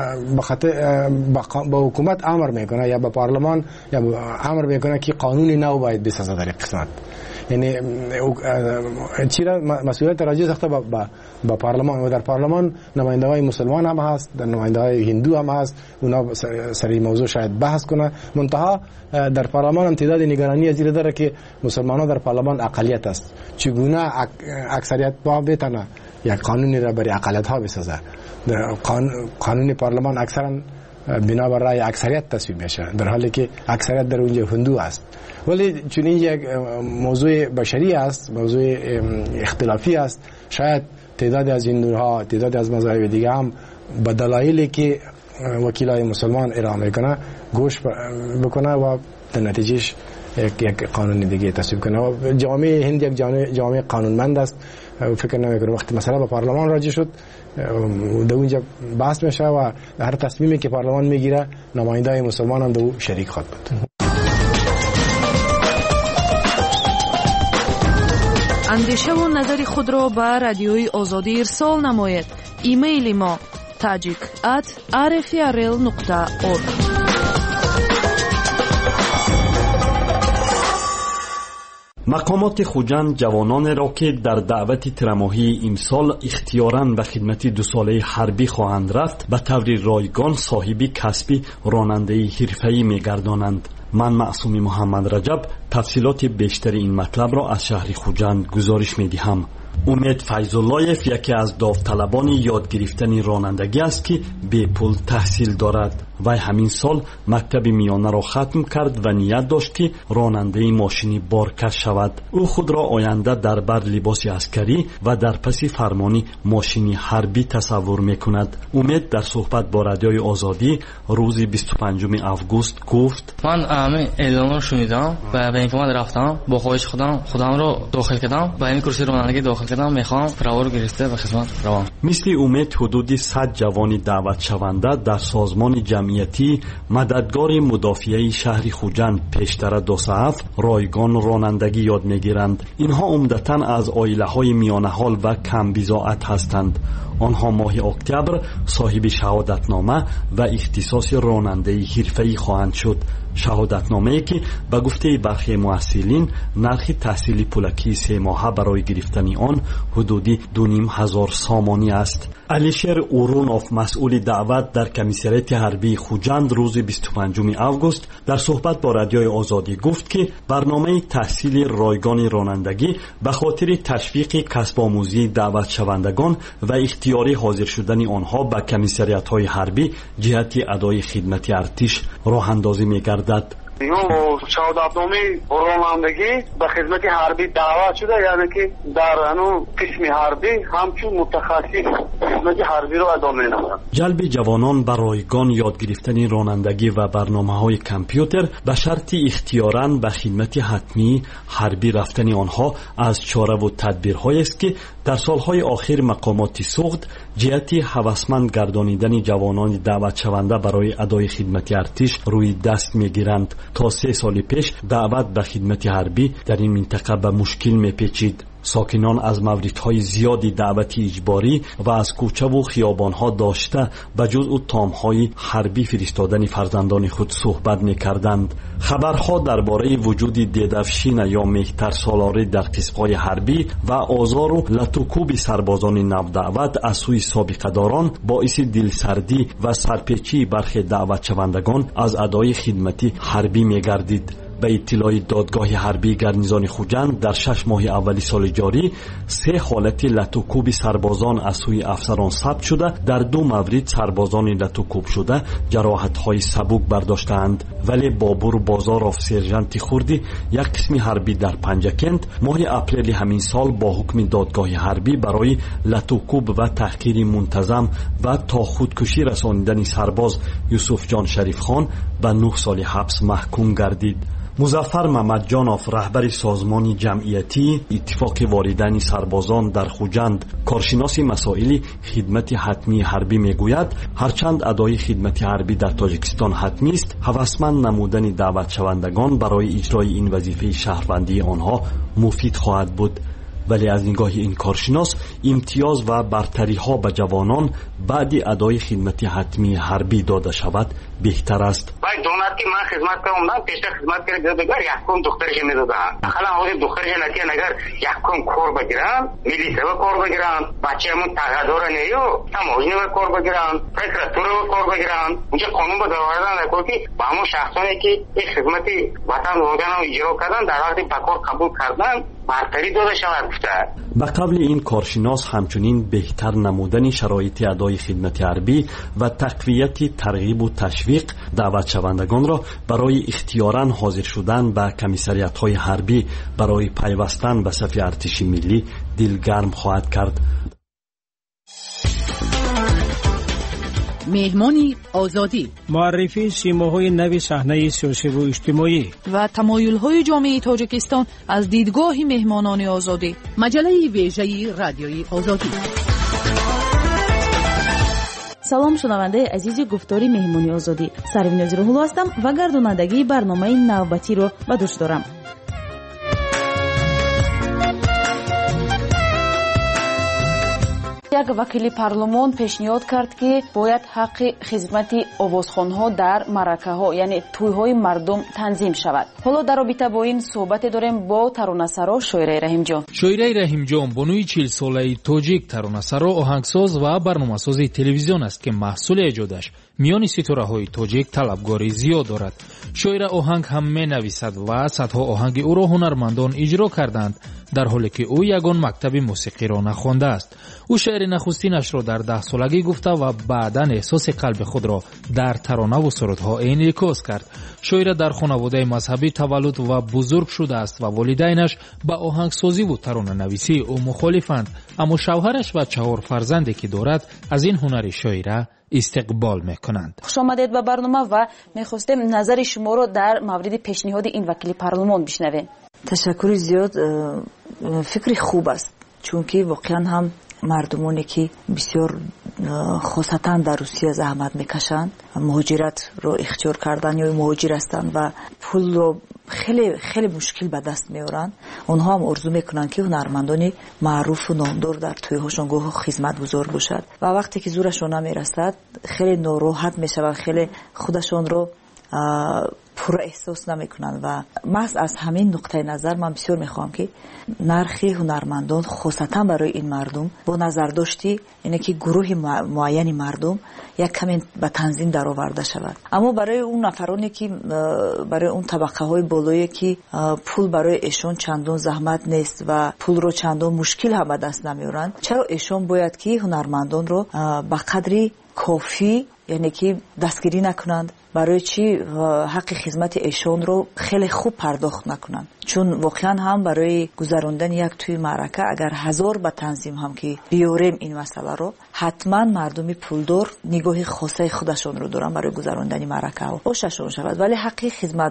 به حکومت امر میکنه یا به پارلمان یا امر میکنه که قانون نو باید بسازه در قسمت. یعنی چرا مسئولیت راجع ساخته با پارلمان و در پارلمان نماینده های مسلمان هم هست، در نماینده های هندو هم هست، اونا سر این موضوع شاید بحث کنه. منتها در پارلمان هم تعداد نگرانی از داره که مسلمان ها در پارلمان اقلیت است، چگونه اکثریت با بتونه یک قانونی را برای اقلیت ها بسازه. قانون پارلمان اکثرا بنا بر رأی اکثریت تصویب میشه، در حالی که اکثریت در اونجا هندو است. ولی چون این یک موضوع بشری است، موضوع اختلافی است، شاید تعداد از هندوها، تعداد از مذاهب دیگه هم به دلایلی که وکیلای مسلمان ارائه میکنه گوش بکنه و در نتیجهش یک قانون دیگه تصویب کنه. و جامعه هند یک جامعه قانونمند است. فکر نمیکنم وقتی مسئله به پارلمان راجع شد در اونجا بحث میشه و هر تصمیمی که پارلمان میگیره نمایندای مسلمان هم در شریک خواهد بود. اندیشه و نظر خود را به رادیوی آزادی ارسال نماید. ایمیل ما tajik@rfrl.org. مقامات خوجند جوانان را که در دعوت ترماهی امسال اختیاراً به خدمت 2 ساله حربی خواهند رفت به طور رایگان صاحب کسبی راننده حرفه‌ای می‌گردانند. من معصومی محمد رجب تفصیلات بیشتر این مطلب را از شهر خوجند گزارش می‌دهم. امید فیض‌اللهیف یکی از داوطلبان یاد گرفتن رانندگی است که بے پول تحصیل دارد. وی همین سال مکتب میانه را ختم کرد و نیت داشت که راننده ماشینی بارکش شود. او خود را آینده در بر لباس عسکری و در پس فرمانی ماشینی حربی تصور میکند. امید در صحبت با رادیوی آزادی روز 25 آگوست گفت: من همه اعلام را شنیدم و به اینکمات رفتم، با خواهش خودم را داخل کردم و این کرسی رانندگی داخل کردم. میخوام پروا رو گرفته و خدمت روم. مثل امید حدود 100 جوان دعوت شونده در سازمان جمعیتی مددگار مدافعه شهر خوجند پیشتر 2 ساعت رایگان رانندگی یاد میگیرند. اینها عمدتاً از عائله‌های میانه حال و کم بضاعت هستند. آنها ماه اکتبر صاحب شهادتنامه و اختصاص راننده حرفه‌ای خواهند شد. شهادتنامه‌ای که به گفته برخی محصلین نرخ تحصیل پولکی 3 ماهه برای گرفتن آن حدودی 2,500 سامانی است. علیشیر اورونوف مسئول دعوت در کمیسریت حربی خوجند روز 25 آگوست در صحبت با رادیوی آزادی گفت که برنامه تحصیل رایگان رانندگی به خاطر تشویق کسب آموزی دعوت شوندگان و اختیاری حاضر شدن آنها به کمیسریت‌های حربی جهت ادای خدمت ارتش راه اندازی می‌گردد. شهادتنامه رانندگی به خدمت حربی دعوت شده، یعنی که در قسم حربی همچون متخصص خدمت حربی رو ادا می‌نماید. جلب جوانان به رایگان یاد گرفتن رانندگی و برنامه‌های کامپیوتر به شرط اختیاراً به خدمت حتمی حربی رفتن آنها از چاره و تدبیرهایی است که در سالهای آخر مقامات سوخت جهت هوسمند گردانیدن جوانان دعوت شونده برای ادای خدمت ارتش روی دست می‌گیرند. تا 3 سال پیش دعوت به خدمت حربی در این منطقه به مشکل می‌پیچید. ساکنان از موردهای زیادی دعوت اجباری و از کوچه و خیابانها داشته به جزء تامهای حربی فرستادن فرزندان خود صحبت می‌کردند. خبرها درباره وجود دیدفشین یا مهتر سالاری در قسم‌های حربی و آزار و لطوکوب سربازان نودعوت از سوی سابقه‌داران باعث دلسردی و سرپیچی برخی دعوت شوندگان از ادای خدمت حربی می‌گردید. به اطلاع دادگاه حربی گرنیزان خوجند در 6 ماه اول سال جاری 3 حالت لطوکوب سربازان از سوی افسران ثبت شده. در 2 مورد سربازان لطوکوب شده جراحت‌های سبک برداشتند، ولی بابور بازاروف سرژانت خوردی یک قسم حربی در پنجکند ماه اپریل همین سال با حکم دادگاه حربی برای لطوکوب و تحقیر منتظم و تا خودکشی رسانیدن سرباز یوسف جان شریف خان به 9 سال حبس محکوم گردید. مظفر محمد جانوف رهبر سازمان جمعیتی اتفاق واردن سربازان در خوجند کارشناس مسائل خدمت حتمی حربی میگوید هرچند ادای خدمت حربی در تاجیکستان حتمی است، هوسمند نمودن دعوت شوندگان برای اجرای این وظیفه شهروندی آنها مفید خواهد بود. ولی از نگاه این کارشناس امتیاز و برتری ها به جوانان بعد ادای خدمت حتمی حربی داده شود بهتر است. باید دونات که من خدمت کردم پیش خدمت کرده دیگر یکم دخترش میدادن. حالا اون دخترش نتیجه نگر یکم کار بگیرن، ملیسه و کار بگیرن، بچه‌مون تقاضا نیو، تماشین و کار بگیرن، پروکراتور و کار بگیرن. اونجا قانون به داوردن نکنی با همون شخصانی که این خدمت وطن رو اجرا کردن در وقتی بکار قبول کردن برتری داده شود گفته. به قبل این کارشناس همچنین بهتر نمودن شرایط ادای خدمت حربی و تقویت ترغیب و تشویق دعوت شوندگان را برای اختیاراً حاضر شدن به کمیسریات‌های حربی برای پیوستن به صف ارتش ملی دلگرم خواهد کرد. مهمانی آزادی، معرفی سیماهای نوی صحنه سیاسی و اجتماعی و تمایل‌های جامعه تاجیکستان از دیدگاه مهمانان آزادی. مجله ویژه رادیوی آزادی. سلام شنونده عزیز گفتاری مهمانی آزادی. سرویناز روح‌الله هستم و گردانندگی برنامه نوبتی رو به دوش دارم. یک وکیل پارلمان پیشنهاد کرد که باید حق خدمت آوازخوان‌ها در معرکه‌ها یعنی توی‌های مردم تنظیم شود. حالا در رابطه با این صحبت داریم با ترانه‌سرا شویره رحیمجان. شویره رحیمجان بانوی 40 ساله تاجیک ترانه‌سرا، آهنگساز و برنامه‌ساز تلویزیون است که محصول ایجادش میان ستاره‌های تاجیک طلبگاری زیاد دارد. شویره آهنگ هم می‌نویسد و صدها آهنگ او را هنرمندان اجرا کردند، در حالی که او یگان مکتب موسیقی را نخوانده است. او شعر نخستینش را در 10 سالگی گفته و بعداً احساس قلب خود را در ترانه و سرودها انعکاس کرد. شویره در خانواده مذهبی تولد و بزرگ شده است و والدینش به آهنگسازی و ترانه نویسی او مخالفند، اما شوهرش و 4 فرزندی که دارد از این هنر شویره استقبال میکنند. خوش آمدید به برنامه و میخواستیم نظر شما رو در مورد پیشنهاد این وکیل پارلمان بشنویم. تشکر زیاد، فکر خوب است، چون که واقعا هم مردمانی که بسیار خاصتا در روسیه زحمت میکشند، مهاجرت رو اختیار کردن یا مهاجر هستند و پول رو خیلی خیلی مشکل به دست میارن، اونها هم آرزو میکنن که هنرمندانی معروف و نامدار در توی‌هاشون گاه خدمت بزرگ باشد و وقتی که زورشون نمیرسد خیلی ناراحت میشوند، خیلی خودشون رو پر احساس نمیکنن و محض از همین نقطه نظر من بسیار میخوام که نرخ هنرمندان خاصتا برای این مردم با نظر داشتی اینه که گروه معینی مردم یک کمی به تنظیم در آورده شود، اما برای اون نفرانی که برای اون طبقه های بالایی که پول برای ایشون چندان زحمت نیست و پول رو چندان مشکل هم به دست نمیارن، چرا ایشون باید که هنرمندان رو به قدری کافی یعنی که دستگیری نکنند، برای چی حق خدمت ایشون رو خیلی خوب پرداخت نکنند؟ چون واقعا هم برای گذراندن یک توی معرکه اگر 1000 به تنظیم هم که بیاریم این مسئله رو، حتما مردمی پولدار نگاه خاصه خودشون رو دارن برای گذراندن معرکه ها خوششون شود، ولی حق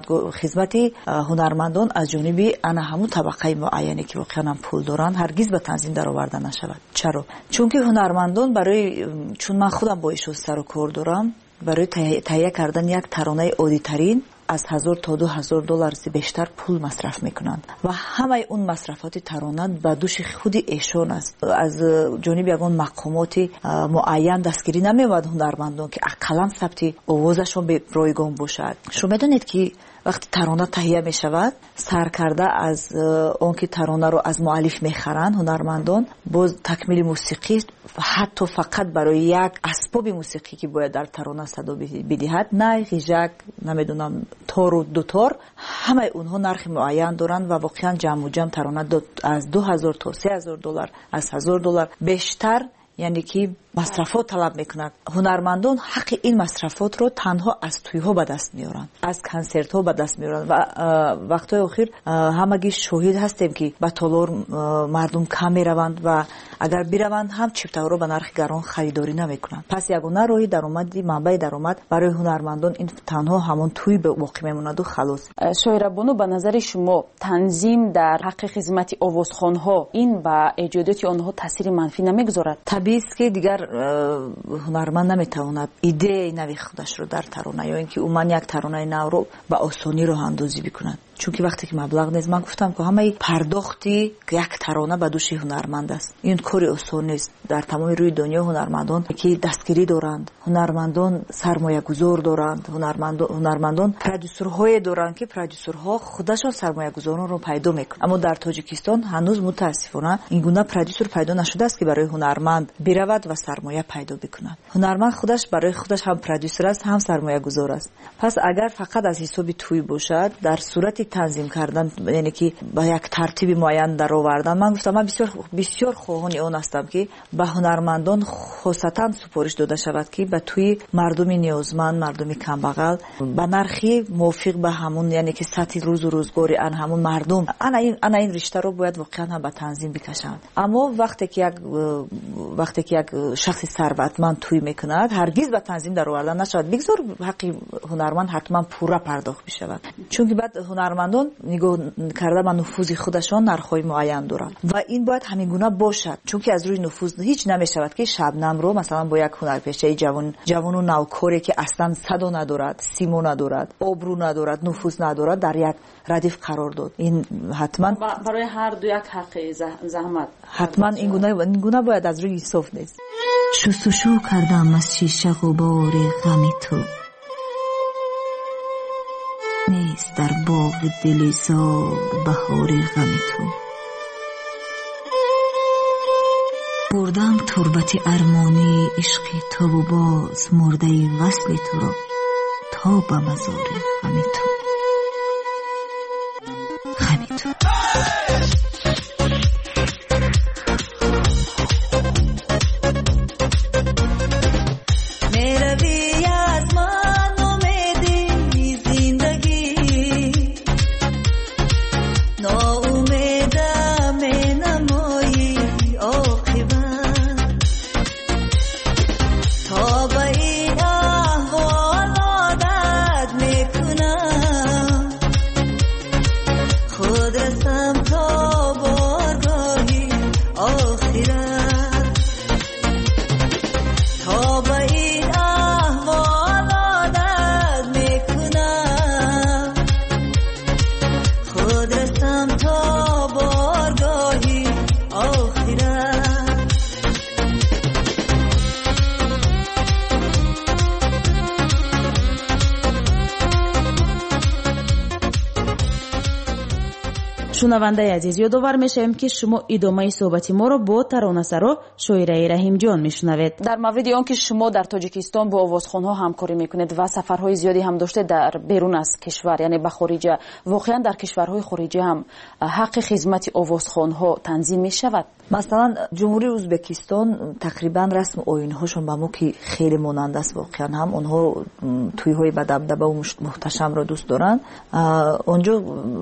خدمت هنرمندان از جانب انا همون طبقه معینی که واقعا هم پول دارن هرگز به تنظیم در آورده نشود. چرا؟ چون که هنرمندان چون من خودم با ایشون سر و کار دارم، برای تهیه کردن یک ترانه عادی ترین از 1000 تا 2000 دلار بیشتر پول مصرف میکنند و همه اون مصرفات ترانه به دوش خود ایشون است. از جانب یگان مقامات معین دستگیری نمیود هنرمندان که اقلا ثبت آوازشون به رایگان باشد. شما میدونید که وقتی ترانه تهیه می شود، سرکرده از اون که ترانه رو از مؤلف میخرن هنرمندان، باز تکمیل موسیقی حتی فقط برای یک اسباب موسیقی که باید در ترانه صدا بدهد، نه غیژک، نمیدونم تار و دوتار، همه اونها نرخ معین دارن و واقعا جمع و جمع ترانه از 2000 تا 3000 دلار، از 1000 دلار بیشتر یعنی که مصرفات طلب میکنند. هنرمندان حق این مصرفات رو تنها از توی‌ها به دست میارن، از کنسرت ها به دست میارن و وقتای اخیر همگی شاهد هستیم که به تالار مردم کم میروند و اگر بروند هم چیپتاو رو به نرخ گران خریداری نمیکنند. پس یگانه راهی درآمدی منبع درآمد برای هنرمندان این تنها همون توی به واقع میموند و خلاص. شویره بانو، به نظر شما تنظیم در حق خدمت آوازخوان‌ها این با ایجادات آنها تاثیر منفی نمیگذارد؟ طبیعی است که دیگر هنرمند نمیتواند ایده نوی خودش رو در ترانه یا اینکه من یک ترانه نو رو به آسانی رو اندازی بکند، чунки вақте ки маблағ нест, ман гуфтам ки ҳамаи пардохти як тарона ба дӯши ҳунарманд аст. ин кори осон нест. дар тамоми рӯи дунё ҳунармандон ки дастгирӣ доранд, ҳунармандон сармоягузор доранд, ҳунармандон продюсерҳое доранд ки продюсерҳо худашон сармоягузоронро пайдо мекунанд. аммо дар тоҷикистон ҳанӯз мутаассифона ин гуна продюсер пайдо нашудааст ки барои ҳунарманд биравад ва сармоя пайдо бикунад. ҳунарманд худаш барои худаш ҳам продюсер аст, ҳам сармоягузор аст. пас агар фақат аз ҳисоби туй бошад, дар сурати танзим кардан, яъне ки ба як тартиби муайян даровардан, ман гуфтам ман бисёр хоҳони он ҳастам ки ба ҳунармандон хосатан супориш дода шавад ки ба туи мардуми ниёзманд, мардуми камбағал ба нархи мувофиқ ба ҳамун, яъне ки сатҳи рӯзу рӯзгори ҳамун мардум ана ин риштаро бояд воқеан ҳам ба танзим бикашанд. аммо вақте ки як шахси сарватманд туй мекунад, ҳаргиз ба танзим дароварда нашавад. бигзор ҳаққи ҳунарманд ҳатман пурра пардохт бишавад, чунки баъд ҳунармандон нигоҳ карда ба нуфузи худашон нархҳои муайян доранд ва ин бояд ҳамин гуна бошад, чунки аз рӯи нуфуз ҳеҷ намешавад ки шабнамро масалан бо як ҳунарпешаи ҷавону навкоре ки аслан садо надорад, симо надорад, обрӯ надорад, нуфуз надорад, дар як радиф қарор дод. ин ҳатман барои ҳар ду як ҳаққи заҳмат, ҳатман ин гуна бояд аз рӯи инсоф нест. شستشو کردم از شیشه غبار غم تو، نیست در باغ دل زار بهار غم تو. بردم تربت ارمانی عشق تو و باز مرده وصل تو را تا به مزار غم تو. غم تو шунавандаи азиз, ёдовар мешавем ки шумо идомаи суҳбати моро бо таронасаро шоираи раҳимҷон мешунавед. дар мавриди он ки шумо дар тоҷикистон бо овозхонҳо ҳамкорӣ мекунед ва сафарҳои зиёдӣ ҳам доштед дар берун аз кишвар, яъне ба хориҷа, воқеан дар кишварҳои хориҷа ҳам ҳаққи хизмати овозхонҳо танзим мешавад? масалан ҷумҳурии ӯзбекистон тақрибан расму оинҳошон ба мо ки хеле монанд аст. воқеан ҳам онҳо тӯйҳои ба дабдабаву муҳташамро дӯст доранд. онҷо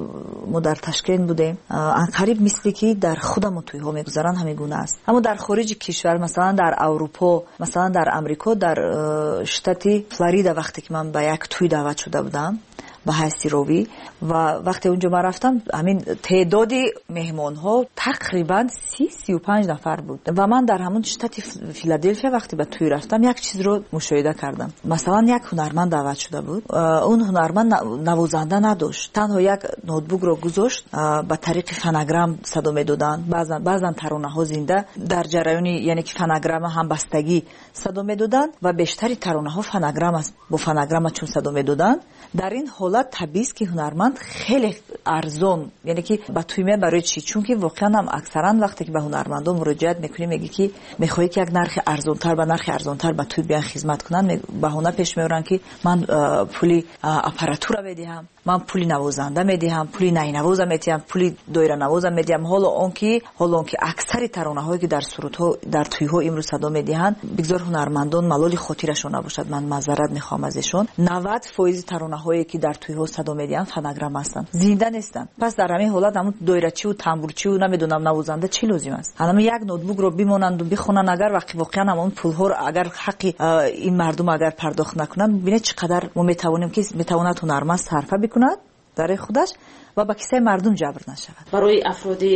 мо дар ташкент будем, анқариб мисли ки дар худамон тӯйҳо мегузаранд ҳамин гуна аст. аммо дар хориҷи кишвар, масалан дар аврупо, масалан дар амрико, дар штати Флорида вақте ки ман ба як тӯй даъват шуда будам ба ҳайси ровӣ ва вақте унҷо ман рафтам, ҳамин теъдоди меҳмонҳо тақрибан 30-35 нафар буд ва ман дар ҳамун штати Филадельфия вақте ба тӯй рафтам як чизро мушоҳида кардам. масалан як ҳунарманд даъват шуда буд. он ҳунарманд навозанда надошт, танҳо як ноутбукро гузошт, ба тариқи фонограмм садо медоданд. баъзан таронаҳо зинда дар ҷараёни, яъне ки фонограмма ҳам бастагӣ садо медоданд ва бештари таронаҳо бо фонограмма чун садо медоданд. дар ин ҳолат табист ки ҳунарманд хеле арзон, яъне ки ба тӯй меяд барои чӣ? чунки воқеан ҳам аксаран вақте ки ба ҳунармандон муроҷиат мекунӣ, меги ки мехоҳӣ ки як нархи арзонтар ба тӯй биан хизмат кунанд, баҳона пеш меоранд ки ман пули аппаратура медиҳам, ман пули навозанда медиҳам, пули найнавоза медиҳам, пули доиранавоза медиҳам. ҳоло он ки аксари таронаҳое ки дар сурудҳо, дар тӯйҳо имрӯз садо медиҳанд, бигзор ҳунармандон малоли хотирашон набошад, ман маъзарат мехоҳам аз ишон. 90% таронаҳое ки дар тӯйҳо садо медиҳанд фонограмма ҳастанд, зинда нестанд. пас дар ҳамин ҳолат ҳамун доирачиву тамбурчиву намедонам навозанда чӣ лозим аст? ҳамин як ноутбукро бимонанду бихонанд. агар воқеан ҳамон пулҳоро агар ҳаққи ин мардум агар пардохт накунанд, бинед чӣ қадар мо метавонем ки метавонад ҳунарманд сарфа бикунад дар худаш ва ба кисаи мардум ҷабр нашавад. барои афроди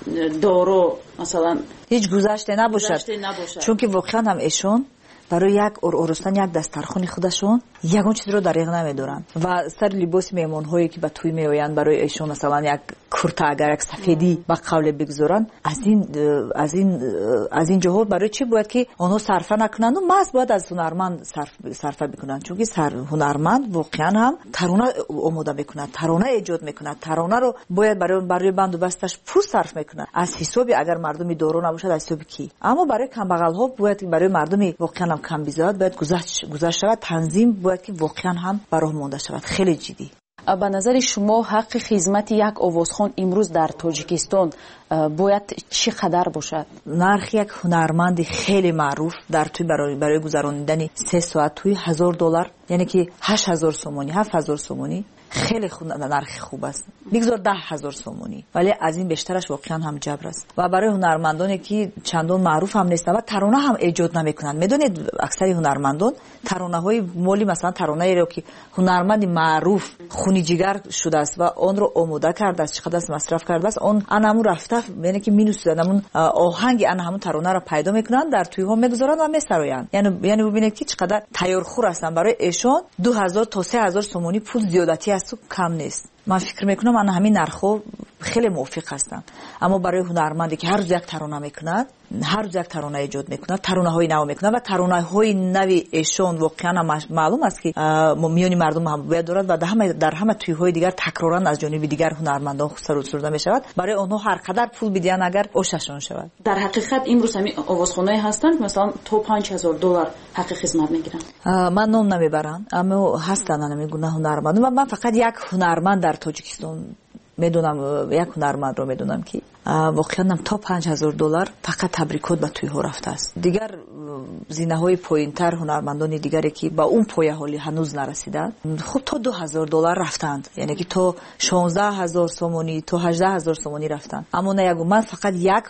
доро масалан ҳеҷ гузаште набошад, чунки воқеан ҳам эшон барои як оростан як дастархони худашон ягон чизро дариқ намедоранд ва сари либоси меҳмонҳое ки ба тӯй меоянд барои эшон масалан як курта агар як сафедӣ ба қавле бигзоранд аз ин ҷоҳо барои чӣ бояд ки онҳо сарфа накунанду маҳз бояд аз ҳунарманд сарфа бикунанд чунки ҳунарманд воқеан ҳам тарона омода мекунад тарона эҷод мекунад таронаро бояд барои банду басташ пул сарф мекунад аз ҳисоби агар мардуми доро набошад аз ҳисоби кӣ аммо барои камбағалҳо бояд барои мардуми воқеан ҳам камбизоят бояд гузашт шавад танзим бояд ки воқеан ҳам ба роҳ монда шавад хеле ҷиддӣ. ба назари шумо ҳаққи хизмати як овозхон имрӯз дар тоҷикистон бояд чӣ қадар бошад? нархи як ҳунарманди хеле маъруф дар тӯй барои гузарондани 3 соат тӯй $1000 яъне ки 8000 сомонӣ 7000 сомонӣ خیلی نرخ خوب است. بگذار 10,000 سومونی، ولی از این بیشترش واقعا هم جبر است. و برای هنرمندانی که چندان معروف هم نیستند و ترانه هم ایجاد نمیکنند. میدونید اکثر هنرمندان ترانه های مولی مثلا ترانه ای رو که هنرمند معروف خونی جگر شده است و اون رو آماده کرده است، چقدر است مصرف کرده است، اون همون رفته یعنی که مینوسه همون آهنگ همون ترانه رو پیدا میکنند، در توی ها میگذارند و میسرایند. یعنی ببینید که چقدر تیارخور هستند. برای ایشان 2000 تا 3000 سومونی پول زیادتی است و کم نیست. من فکر میکنم من همین نرخو خیلی موافق هستم. اما برای هنرمندی که هر روز یک ترانه میکند، هر روز یک ترانه ایجاد میکند، ترانه های نو میکند و ترانه های نوی ایشان واقعا معلوم است که میان مردم محبوبیت دارد و در همه توی های دیگر تکرارا از جانب دیگر هنرمندان سرود میشود. برای آنها هر قدر پول بدهند اگر اوششون شود. در حقیقت امروز همین آوازخوان‌های هستند مثلا تا $5,000 حق خدمت میگیرن. من نام نمیبرم اما هستند نمیگن هنرمندان و من فقط یک هنرمند در تاجیکستان میدونم، یک هنرمند رو میدونم که واقعا تا $5,000 فقط تبریکات به توی ها رفته است. دیگر زینه های پایینتر هنرمندان دیگری که با اون پایه حالی هنوز نرسیدند خب تا $2,000 رفتند، یعنی که تا 16,000 سومونی تا 18,000 سومونی رفتند. اما نه من فقط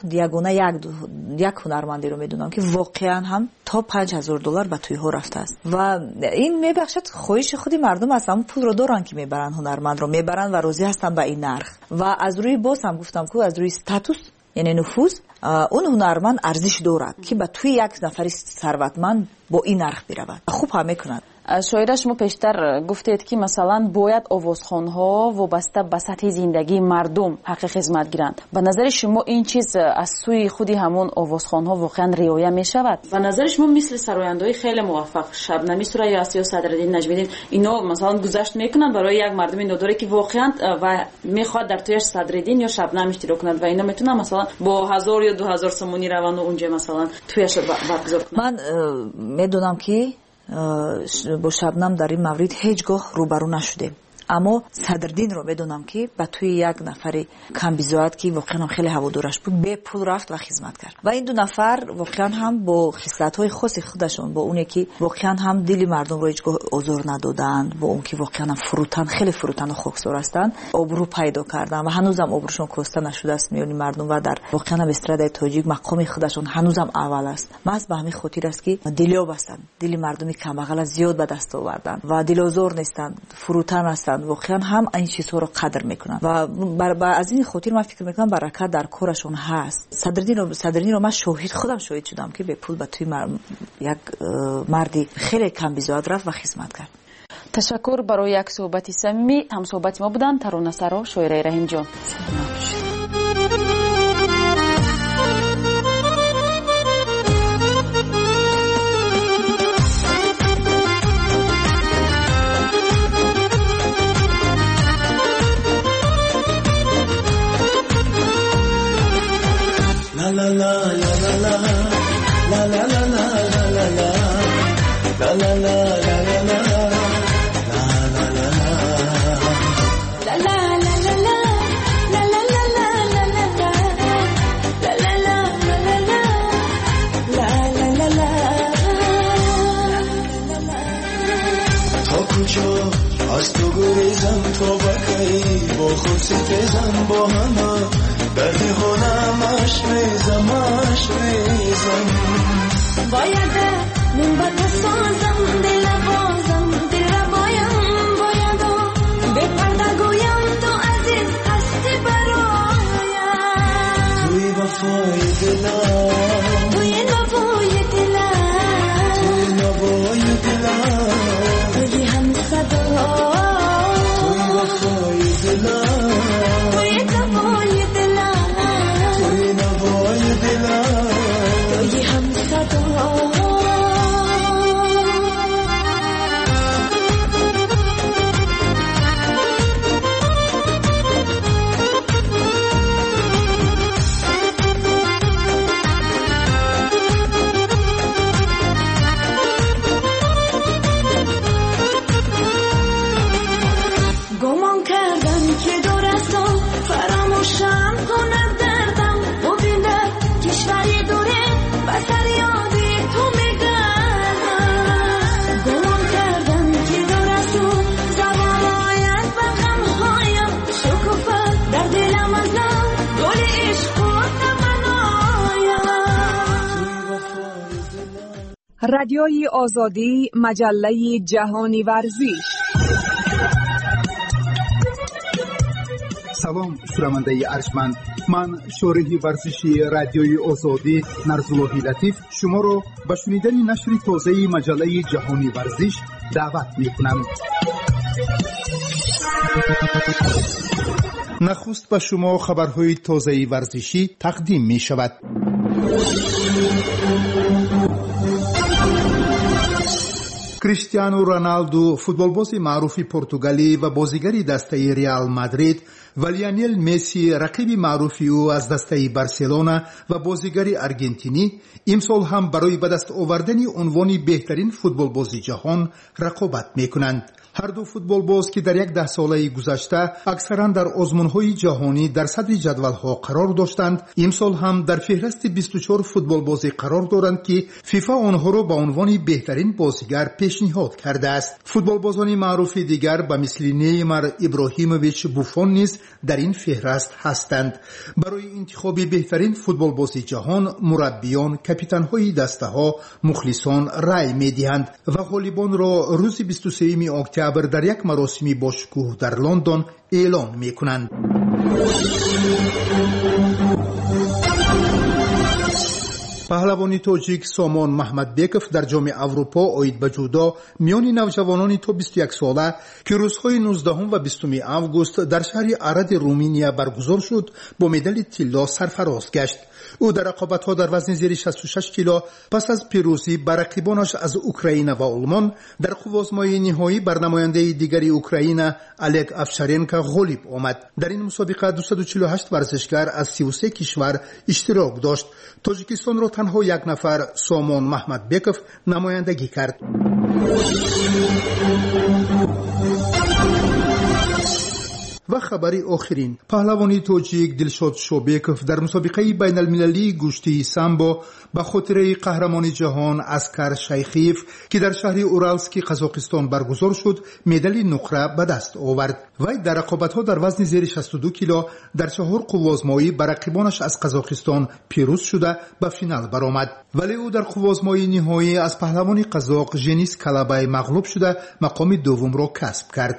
یک هنرمندی رو میدونم که واقعا هم تا $5,000 به توی ها رفته است و این میبخشد خواهش خودی مردم است. اما پول رو دارن که میبرن، هنرمند رو میبرن و راضی هستن به این نرخ. و از روی باز هم گفتم که از روی استاتوس یعنی نفوذ اون هنرمند ارزش دارد که به توی یک نفر ثروتمند با این نرخ برود. خوب هم میکنند. شاید شما پیشتر گفتید که مثلا باید آوازخوان‌ها وابسته به سطح زندگی مردم حق خدمت گیرند. به نظر شما این چیز از سوی خودی همون آوازخوان‌ها واقعا رعایت میشود؟ به نظر شما مثل سراینده‌های خیلی موفق شبنمی سوریا یا صدرالدین نجمی‌دین اینا مثلا گذشت میکنند برای یک مردم ناداری که واقعا و میخواد در تویش صدرالدین یا شبنم اشتراک کند و اینا میتونن مثلا با 1000 یا 2000 سومونی روند اونجا مثلا تویش برگزار کنند. من میدونم که با شبنم در این مورد هیچگاه روبرو نشدیم، اما صدرالدین رو بدونم که با توی یک نفر کمبیزوات که واقعا خیلی هوادارش بود به پول رفت و خدمت کرد و این دو نفر واقعا هم با خصلت‌های خاص خودشون، با اونی که واقعا هم دل مردم رو هیچگاه آزار ندادند، با اون که واقعا هم خیلی فروتن و خاکسار هستند، آبرو پیدا کردن و هنوزم آبروشون کاسته نشده است میون مردم و در واقعا هم استرادای تاجیک مقام خودشون هنوزم اول است. محض به همین خاطر است که دلیاب هستند، دل مردمی کمبغل زیاد به دست آوردن و دلازار نیستند، فروتن هستند، واقعا هم این چیزها رو قدر میکنن و از این خاطر من فکر میکنم برکت در کارشون هست. صدرالدین رو من خودم شاهد شدم که به پول به توی یک مردی خیلی کم بیزاد رفت و خدمت کرد. تشکر برای یک صحبت صمیمی. هم صحبت ما بودن ترانه سرا شاعره رحیم جان. La la la la la la la la la la la la la la از تو گریزم تو بکی با خود ستیزم با همه درد خونمش میزم بایده من با تو سازم دل بازم دل بایم بایدو به پرده گویم تو عزیز هستی برایم توی وفای دلم توی نوای دلم زمزم گل عشق و تمنایم. رادیوی آزادی، مجله جهانی ورزش. سلام شنونده ارجمند، من شارح ورزشی رادیوی آزادی نرزاللهی لطیف شما را به شنیدن نشر تازه مجله جهانی ورزش دعوت می‌کنم. نخست به شما خبرهای تازه ورزشی تقدیم می‌شود. کریستیانو رونالدو، فوتبالباز معروف پرتغالی و بازیگر دسته ریال مادرید، و لیونل مسی، رقیب معروف او از دسته بارسلونا و بازیگر ارژانتینی، امسال هم برای به دست آوردن عنوان بهترین فوتبالباز جهان رقابت میکنند. هر دو فوتبالباز که در یک 10 ساله گذشته اکثرا در آزمون‌های جهانی در صدر جدول‌ها قرار داشتند، امسال هم در فهرست 24 فوتبالباز قرار دارند که فیفا آنها را به عنوان بهترین بازیگر پیشنهاد کرده است. فوتبالبازان معروف دیگر به مثل نیمار، ابراهیموویچ، بوفون نیز در این فهرست هستند. برای انتخاب بهترین فوتبالباز جهان، مربیان، کاپیتان‌های دسته‌ها، مخلصان رأی می‌دهند و غالبان را روز 23 اکتبر در یک مراسمی با شکوه در لندن اعلان می‌کنند. پهلوانی تاجیک سامان محمدبکوف در جام اروپا آید به جودو میان نوجوانان تا 21 ساله که روزهای 19 و 20 آگوست در شهر ارد رومانیا برگزار شد با مدال طلا سرفراز گشت. او در رقابت‌ها در وزن زیر 66 کیلو پس از پیروزی بر رقیبانش از اوکراین و آلمان در خوازمای نهایی بر نماینده دیگری اوکراین الگ افشارنکو غالب آمد. در این مسابقه 248 ورزشکار از 33 کشور اشتراک داشت. تاجیکستان را تنها یک نفر، سامان محمدبکوف، نمایندگی کرد. و خبری آخرین، پهلوانی تاجیک دلشاد شوبکوف در مسابقه بین المللی گشتی سامبو به خاطر قهرمان جهان اسکر شیخیف که در شهر اورالسک قزاقستان برگزار شد مدال نقره به دست آورد. وی در رقابت‌ها در وزن زیر 62 کیلو در 4 قوازمایی بر رقیبانش از قزاقستان پیروز شده به فینال برآمد، ولی او در قوازمای نهایی از پهلوان قزاق ژنیس کالابای مغلوب شده مقام دوم را کسب کرد.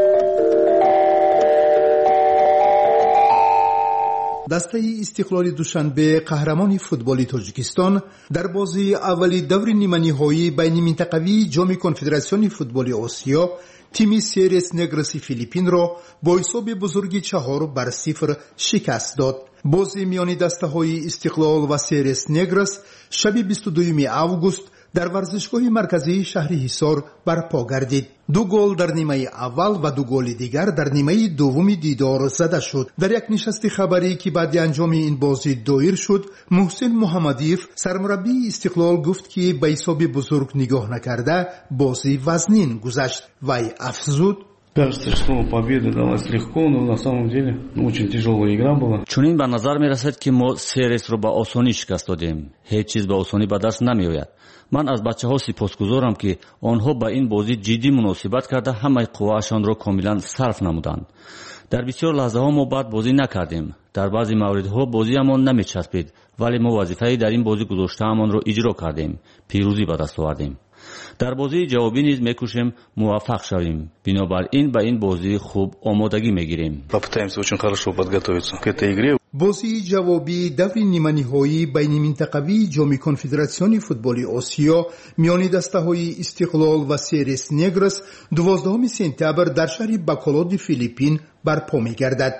دسته استقلال دوشنبه، قهرمان فوتبالی تاجیکستان، در بازی اولی دور نیمه نهایی بین منطقوی جام کنفدراسیون فوتبال آسیا تیم سیرس نگرس فیلیپین را با حساب بزرگی 4-0 شکست داد. بازی میان دسته‌های استقلال و سیرس نگرس شب 22 آگوست در ورزشگاه مرکزی شهر حصار برپا گردید. 2 گل در نیمه اول و 2 گل دیگر در نیمه دوم دیدار زده شد. در یک نشست خبری که بعد انجام این بازی دایر شد، محسن محمدیف سرمربی استقلال گفت که به حساب بزرگ نگاه نکرده بازی وزنین گذشت. وی افزود: Кажется, что победа далась легко, но на самом деле очень тяжелая игра была. Чунин ба назар мерасад ки мо Сересро ба осонӣ шикаст додем. Ҳеҷ чиз ба осонӣ ба даст намеояд. ман аз бачаҳо сипосгузорам ки онҳо ба ин бозӣ ҷиддӣ муносибат карда ҳамаи қувваашонро комилан сарф намуданд. дар бисёр лаҳзаҳо мо бад бозӣ накардем. дар баъзе мавридҳо бозиамон намечаспид, вале мо вазифаи дар ин бозӣ гузоштаамонро иҷро кардем. пирӯзӣ ба даст овардем. дар бозии ҷавобӣ низ мекӯшем муваффақ шавем. бинобар ин ба ин бозӣ хуб омодагӣ мегирем. Попытаемся очень хорошо подготовиться к этой игре. بازی جوابی دور نیمه نهایی بین منطقوی جام کنفدراسیون فوتبال آسیا میان دسته‌های استقلال و سیرس نگرس 12 سپتامبر در شهر باکالود فیلیپین برپا می‌گردد.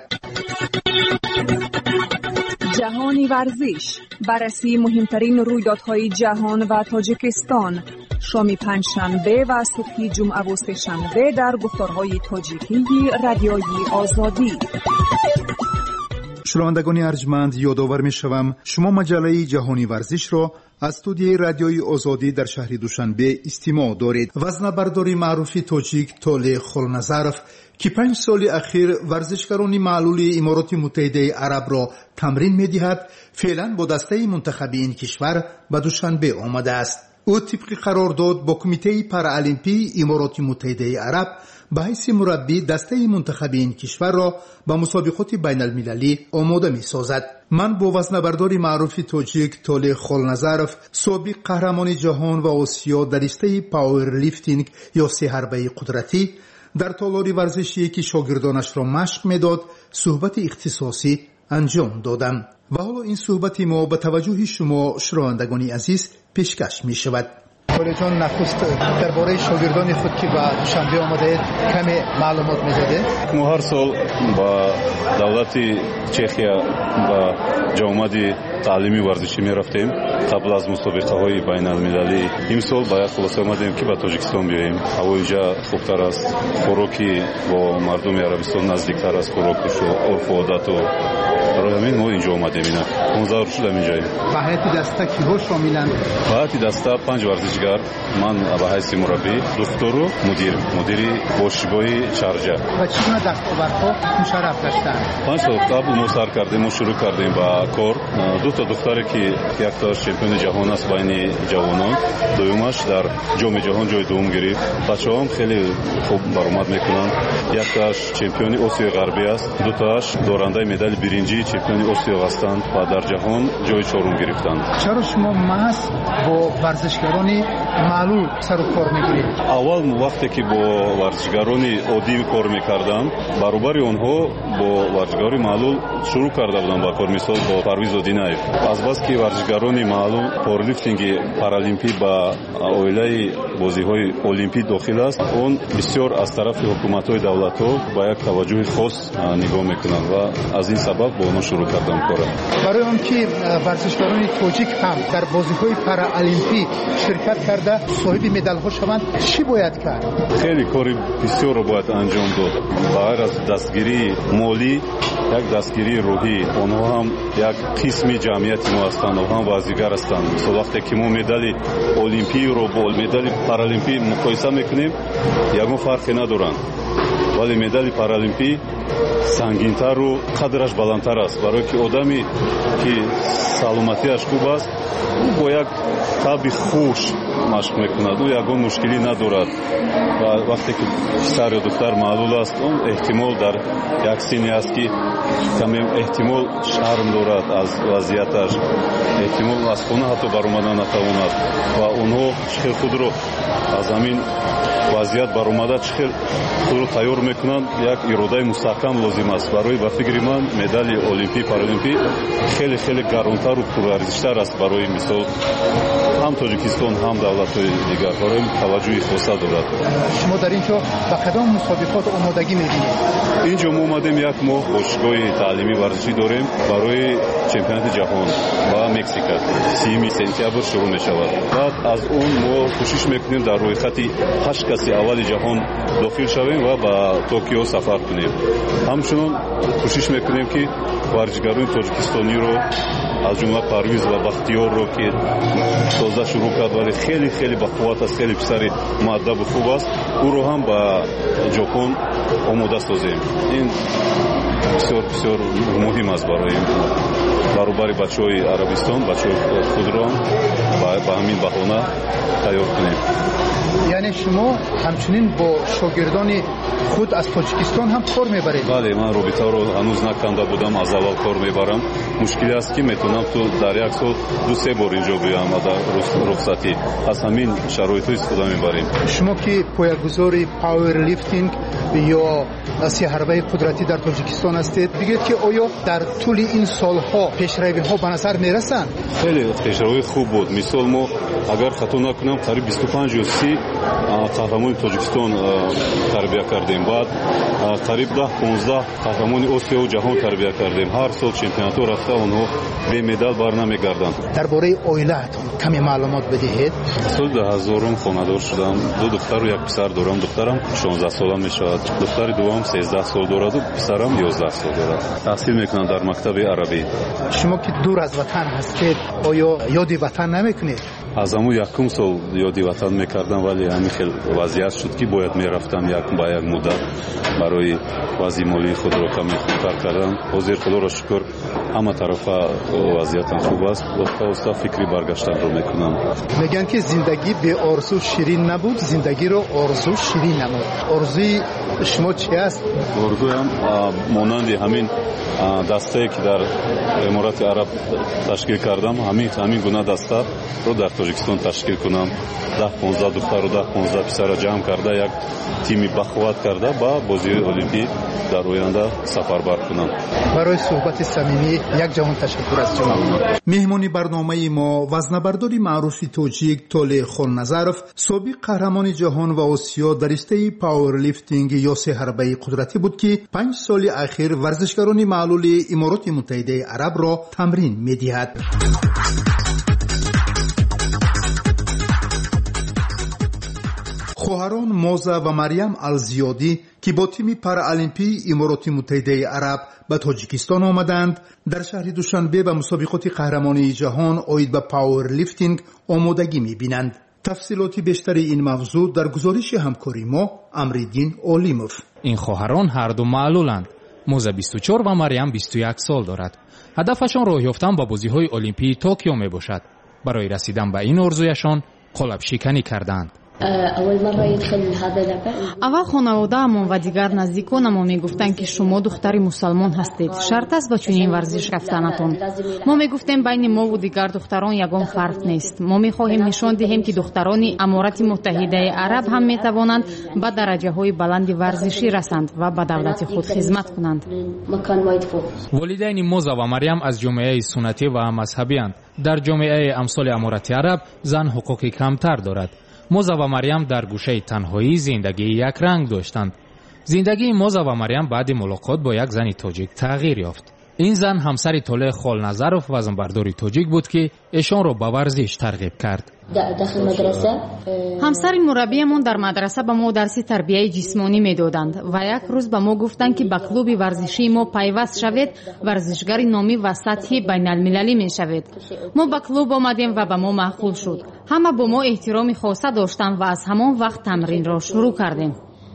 جهانی ورزش، بررسی مهمترین رویدادهای جهان و تاجیکستان، شام پنجشنبه و صبح جمعه و سه‌شنبه در گفتارهای تاجیکی رادیوی آزادی. شنوندگان ارجمند، یادآور می‌شوم شما مجله جهانی ورزش را از استودیوی رادیوی آزادی در شهر دوشنبه استماع دارید. وزنه‌بردار معروف تاجیک طالع خالنظرف که 5 سال اخیر ورزشکاران معلول امارات متحده عرب را تمرین می‌دهد، فعلا با دسته منتخب این کشور به دوشنبه آمده است. او طبق قرارداد با کمیته پارالمپی امارات متحده عرب به حیث مربی دسته منتخب این کشور را به مسابقات بین المللی آماده می سازد. من با وزنه‌بردار معروف تاجیک طالع خالنظرف، سابق قهرمان جهان و آسیا در رشته پاور لیفتینگ یا سه‌حربه قدرتی، در تالار ورزشی که شاگردانش را مشق میداد صحبت اختصاصی انجام دادم و حالا این صحبت ما به توجه شما شنوندگان عزیز پیشکش می شود. طالع جان، نخست درباره شاگردان خود که به دوشنبه آمده کمی معلومات می‌دهید؟ ما هر سال با دولت چخیا و جامعه تعلیمی ورزشی می‌رفتیم قبل از مسابقه‌های بین‌المللی. این سال باید خلاصه آمدیم که به تاجیکستان بیاییم. هوایجا خوبتر است، خوراکی با مردم عربستان نزدیکتر است، خوراکش و عرف و عادت و برای ما اینجا آمدیم. 15 روز شده اینجاییم. به هیئت دسته کی‌ها شاملند؟ به هیئت دسته 5 ورزشگر، من به حیث مربی، دکتر و مدیری باشگاهی چارجا. و چگونه دستاوردها مشرف داشتند؟ 5 سال قبل ما سر کردیم، ما شروع کردیم با کار. دو تا دختری که یک تا چمپیون جهان است بین جوانان، دومش در جام جهان جای دوم گرفت. بچه‌ها هم خیلی خوب برآمد میکنند. یک تاش چمپیون آسیا غربی است، دو تاش دارنده مدال برنجی چمپیون آسیا هستند و در جهان جای چهارم گرفتند. چرا شما محض با ورزشگران معلول سر و کار میگیرید؟ اول وقتی که با ورزشگران عادی کار میکردم، برابر آنها با ورزشگران معلول شروع کرده بودم با کار. مثال با پرویز دیناев. از بس که ورزشگران معلول پاورلیفتینگ پارالمپی با اویلای بازی‌های المپی داخل است، اون بسیار از طرف حکومت‌های دولت‌ها با یک توجه خاص نگاه میکنند و از این سبب با اونها شروع کردم کار. برای آنکه ورزشکاران تاجیک هم در بازی‌های پارالمپی شرکت کرده صاحب مدال‌ها شوند، چی باید کرد؟ خیلی کاری بسیار رو باید انجام داد. غیر از دستگیری مالی، یک دستگیری روحی. آنها هم یک قسمی جمعیت ما هستند و هم بازیگر هستند. مثلا وقتی که ما مدال المپی رو با مدال پارالمپی مقایسه میکنیم، یگان فرقی ندارند. ولی مدال پارالمپی سنگین‌تر و قدرش بلندتر است. برای که آدمی که سلامتیش خوب است، او با یک طبع خوش مشق میکند، او یگان مشکلی ندارد. و وقتی که پسر یا دختر معلول است، اون احتمال در یک سنی است که کمی احتمال شرم دارد از وضعیتش، احتمال از خانه حتی برآمدن نتواند و اونها چخیل خود رو از همین وضعیت برآمده چخیل خود رو تیار میکنند. یک اراده مستحکم لازم است. برای به فکر من مدال المپی پارالمپی خیلی خیلی گرانتر و پرارزشتر است. برای مثال هم تاجیکستان هم دولت‌های دیگر برای توجه خاص دارد. شما در اینجا با کدام مسابقات آمادگی می‌بینید؟ اینجا ما اومدیم یک ماه باشگاه تعلیمی ورزشی داریم برای چمپیونات جهان و مکزیک. 30 سپتامبر شروع می‌شود. بعد از اون ما کوشش می‌کنیم در روی خط 8 کسی اول جهان داخل شویم و با توکیو سفر کنیم. همچنین کوشش می‌کنیم که ورزشگران تاجیکستانی رو از جمله پرویز و بختیار رو که تازه شروع کرد ولی خیلی خیلی بقوت است، خیلی پسر مؤدب و خوب است، او رو هم با ژاپن آماده سازیم. این بسیار بسیار مهم است برای برابر بچه‌های عربستان، بچه‌های خود را با همین بهانه تیار کنیم. یعنی شما همچنین با شاگردان خود از تاجیکستان هم کار میبرید؟ بله، من رابطه رو هنوز نکنده بودم، از اول کار میبرم. مشکلی است که میتونم تو در یک سال 2-3 بار اینجا بیام و در رخصتی از همین شرایط استفاده میبریم. شما که پایه‌گذار پاور لیفتینگ یا سه‌حربه قدرتی در تاجیکستان هستید، بگید که آیا در طول این سالها پیشروی‌ها به نظر میرسند؟ خیلی پیشروی خوب بود. مثال ما اگر خطا نکنم قریب 25 یا 30 قهرمان تاجیکستان تربیت کردیم. بعد قریب 10-15 قهرمان آسیا و جهان تربیت کردیم. هر سال چمپیونات رفته اونها به مدال برنمیگردند. درباره عائله‌تون کمی معلومات بدهید. سال 2000 خانه‌دار شدم. 2 دختر و 1 پسر دارم. دخترم 16 ساله میشود. دختر دوم 13 سال دارد و پسرم 11 سال دارد. تحصیل میکنند در مکتب عربی. شما که دور از وطن هستید، آیا یاد وطن نمیکنید؟ аз ҳамун якум сол ёди ватан мекардам, вале ҳамин хел вазъият шуд ки бояд мерафтам ба як муддат барои вазъи молии худро каме хубтар кардам. ҳозир худоро шукр ҳама тарафа вазъиятам хуб аст. оста фикри баргаштанро мекунам. мегӯянд ки зиндагӣ беорзу ширин набуд, зиндагиро орзу ширин намуд. орзуи шумо чи аст? орзуям монанди ҳамин дастае ки дар эморати араб ташкил кардам, ҳамин гуна дастаро дар тоҷикистон ташкил кунам. 10-15 духтару 10-15 писара ҷамъ карда як тими бахуват карда ба бозии олимпӣ дар оянда сафарбар кунам. барои суҳбати самимӣ як ҷаҳон ташаккур аз шумо. меҳмони барномаи мо вазнабардори маъруфи тоҷик Толе Хонназаров, собиқ қаҳрамони ҷаҳон ва Осиё дар ристаи пауэрлифтинг ёсе ҳарбаи қудратӣ буд ки 5 соли ахир варзишгарони маълули Имороти Муттаҳидаи Арабро тамрин медиҳад. хоҳарон Моза ва Марьям Алзиёдӣ ки бо тими паралимпии Имороти Муттаҳидаи Араб ба Тоҷикистон омаданд, дар шаҳри Душанбе ба мусобиқоти қаҳрамонии ҷаҳон оид ба пауэрлифтинг омодагӣ мебинанд. тафсилоти бештари ин мавзӯъ дар гузориши ҳамкори мо Амриддин Олимов. ин хоҳарон ҳарду маълуланд. Моза 24 ва Марьям 21 сол дорад. ҳадафашон роҳ ёфтан ба бозиҳои олимпии Токио мебошад. барои расидан ба ин орзуяшон қолабшиканӣ карданд. аввал хонаводаамон ва дигар наздиконамон мегуфтанд ки шумо духтари мусалмон ҳастед, шарт аст ба чунин варзиш рафтанатон. мо мегуфтем байни мову дигар духтарон ягон фарқ нест. мо мехоҳем нишон диҳем ки духтарони Аморати Муттаҳидаи Араб ҳам метавонанд ба дараҷаҳои баланди варзишӣ расанд ва ба давлати худ хизмат кунанд. волидайни Моза ва Марьям аз ҷомеаи суннатӣ ва мазҳабианд. дар ҷомеаи амсоли Аморати Араб зан ҳуқуқи камтар дорад. Моза ва Марьям дар гӯшаи танҳоӣ зиндагии якранг доштанд. зиндагии Моза ва Марьям баъди мулоқот бо як зани тоҷик тағйир ёфт. ин зан ҳамсари Толе Холназаров, вазнбардори тоҷик буд ки эшонро ба варзиш тарғиб кард. ҳамсари мураббиямон дар мадраса ба мо дарси тарбияи ҷисмонӣ медоданд ва як рӯз ба мо гуфтанд ки ба клуби варзишии мо пайваст шавед, варзишгари номӣ ва сатҳи байналмилалӣ мешавед. мо ба клуб омадем ва ба мо маъқул шуд. ҳама бо мо эҳтироми хоса доштанд ва аз ҳамон вақт тамринро шурӯъ кардем.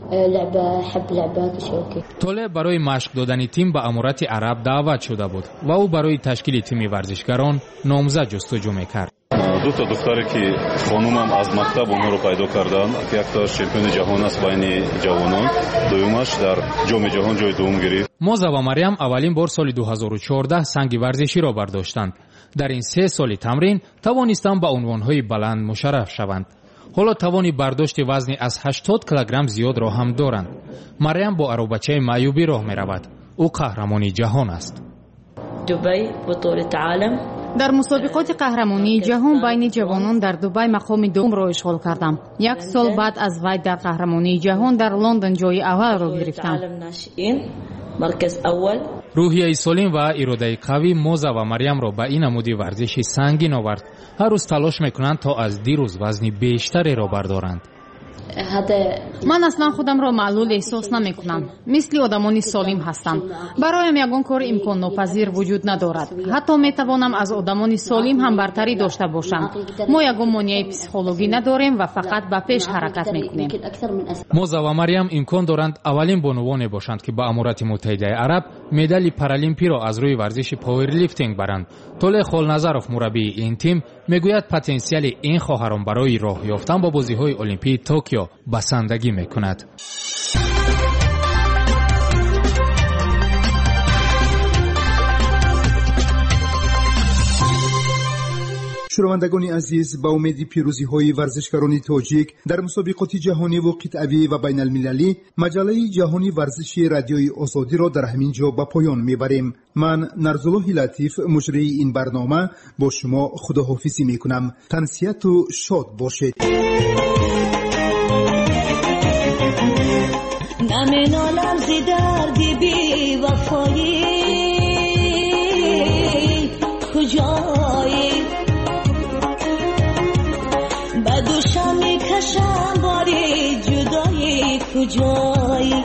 Толе барои машқ додани тим ба Аморати Араб даъват шуда буд ва ӯ барои ташкили тими варзишгарон номзад ҷустуҷӯ мекард. дута духтаре ки хонумам аз мактаб онҳоро пайдо карданд. якта чемпиони ҷаҳон аст байни ҷавонон, дуюмаш дар ҷоми ҷаҳон ҷои дуввум гирифт. Моза ва Марьям аввалин бор соли 2014 санги варзиширо бардоштанд. дар ин 3 соли тамрин тавонистанд ба унвонҳои баланд мушарраф шаванд. ҳоло тавони бардошти вазни аз 80 килограмм зиёдро ҳам доранд. Марьям бо аробачаи маъюбӣ роҳ меравад. ӯ қаҳрамони ҷаҳон аст. дар мусобиқоти қаҳрамонии ҷаҳон байни ҷавонон дар Дубай мақоми дуввумро ишғол кардам. як сол баъд аз вай дар қаҳрамонии ҷаҳон дар Лондон ҷои аввалро гирифтам. рӯҳияи солим ва иродаи қавӣ Моза ва Марьямро ба ин намуди варзиши сангин овард. ҳар рӯз талош мекунанд то аз дирӯз вазни бештареро бардоранд. ман аслан худамро маълул эҳсос намекунам. мисли одамони солим ҳастам. бароям ягон кор имконнопазир вуҷуд надорад. ҳатто метавонам аз одамони солим ҳам бартарӣ дошта бошам. мо ягон монеаи психологӣ надорем ва фақат ба пеш ҳаракат мекунем. Моза ва Марьям имкон доранд аввалин бонувоне бошанд ки ба Аморати Муттаҳидаи Араб медали паралимпиро аз рӯи варзиши пауэрлифтинг баранд. Толе Холназаров, мураббии ин тим, мегӯяд потенсиали ин хоҳарон барои роҳ ёфтан ба бозиҳои олимпии Токио басандагӣ мекунад. шунавандагони азиз, ба умеди пирӯзиҳои варзишгарони тоҷик дар мусобиқоти ҷаҳониву қитъавӣ ва байналмилалӣ, маҷаллаи ҷаҳони варзиши радиои озодиро дар ҳамин ҷо ба поён мебарем. ман Нарзуллоҳи Латиф, муҷрии ин барнома, бо шумо худоҳофизӣ мекунам. тансияту шод бошед. نمینالم زی دردی بی وفایی کجایی بدوشم میکشم باری جدایی کجایی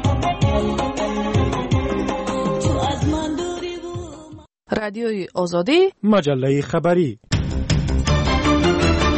تو از من دوری رادیوی آزادی مجله خبری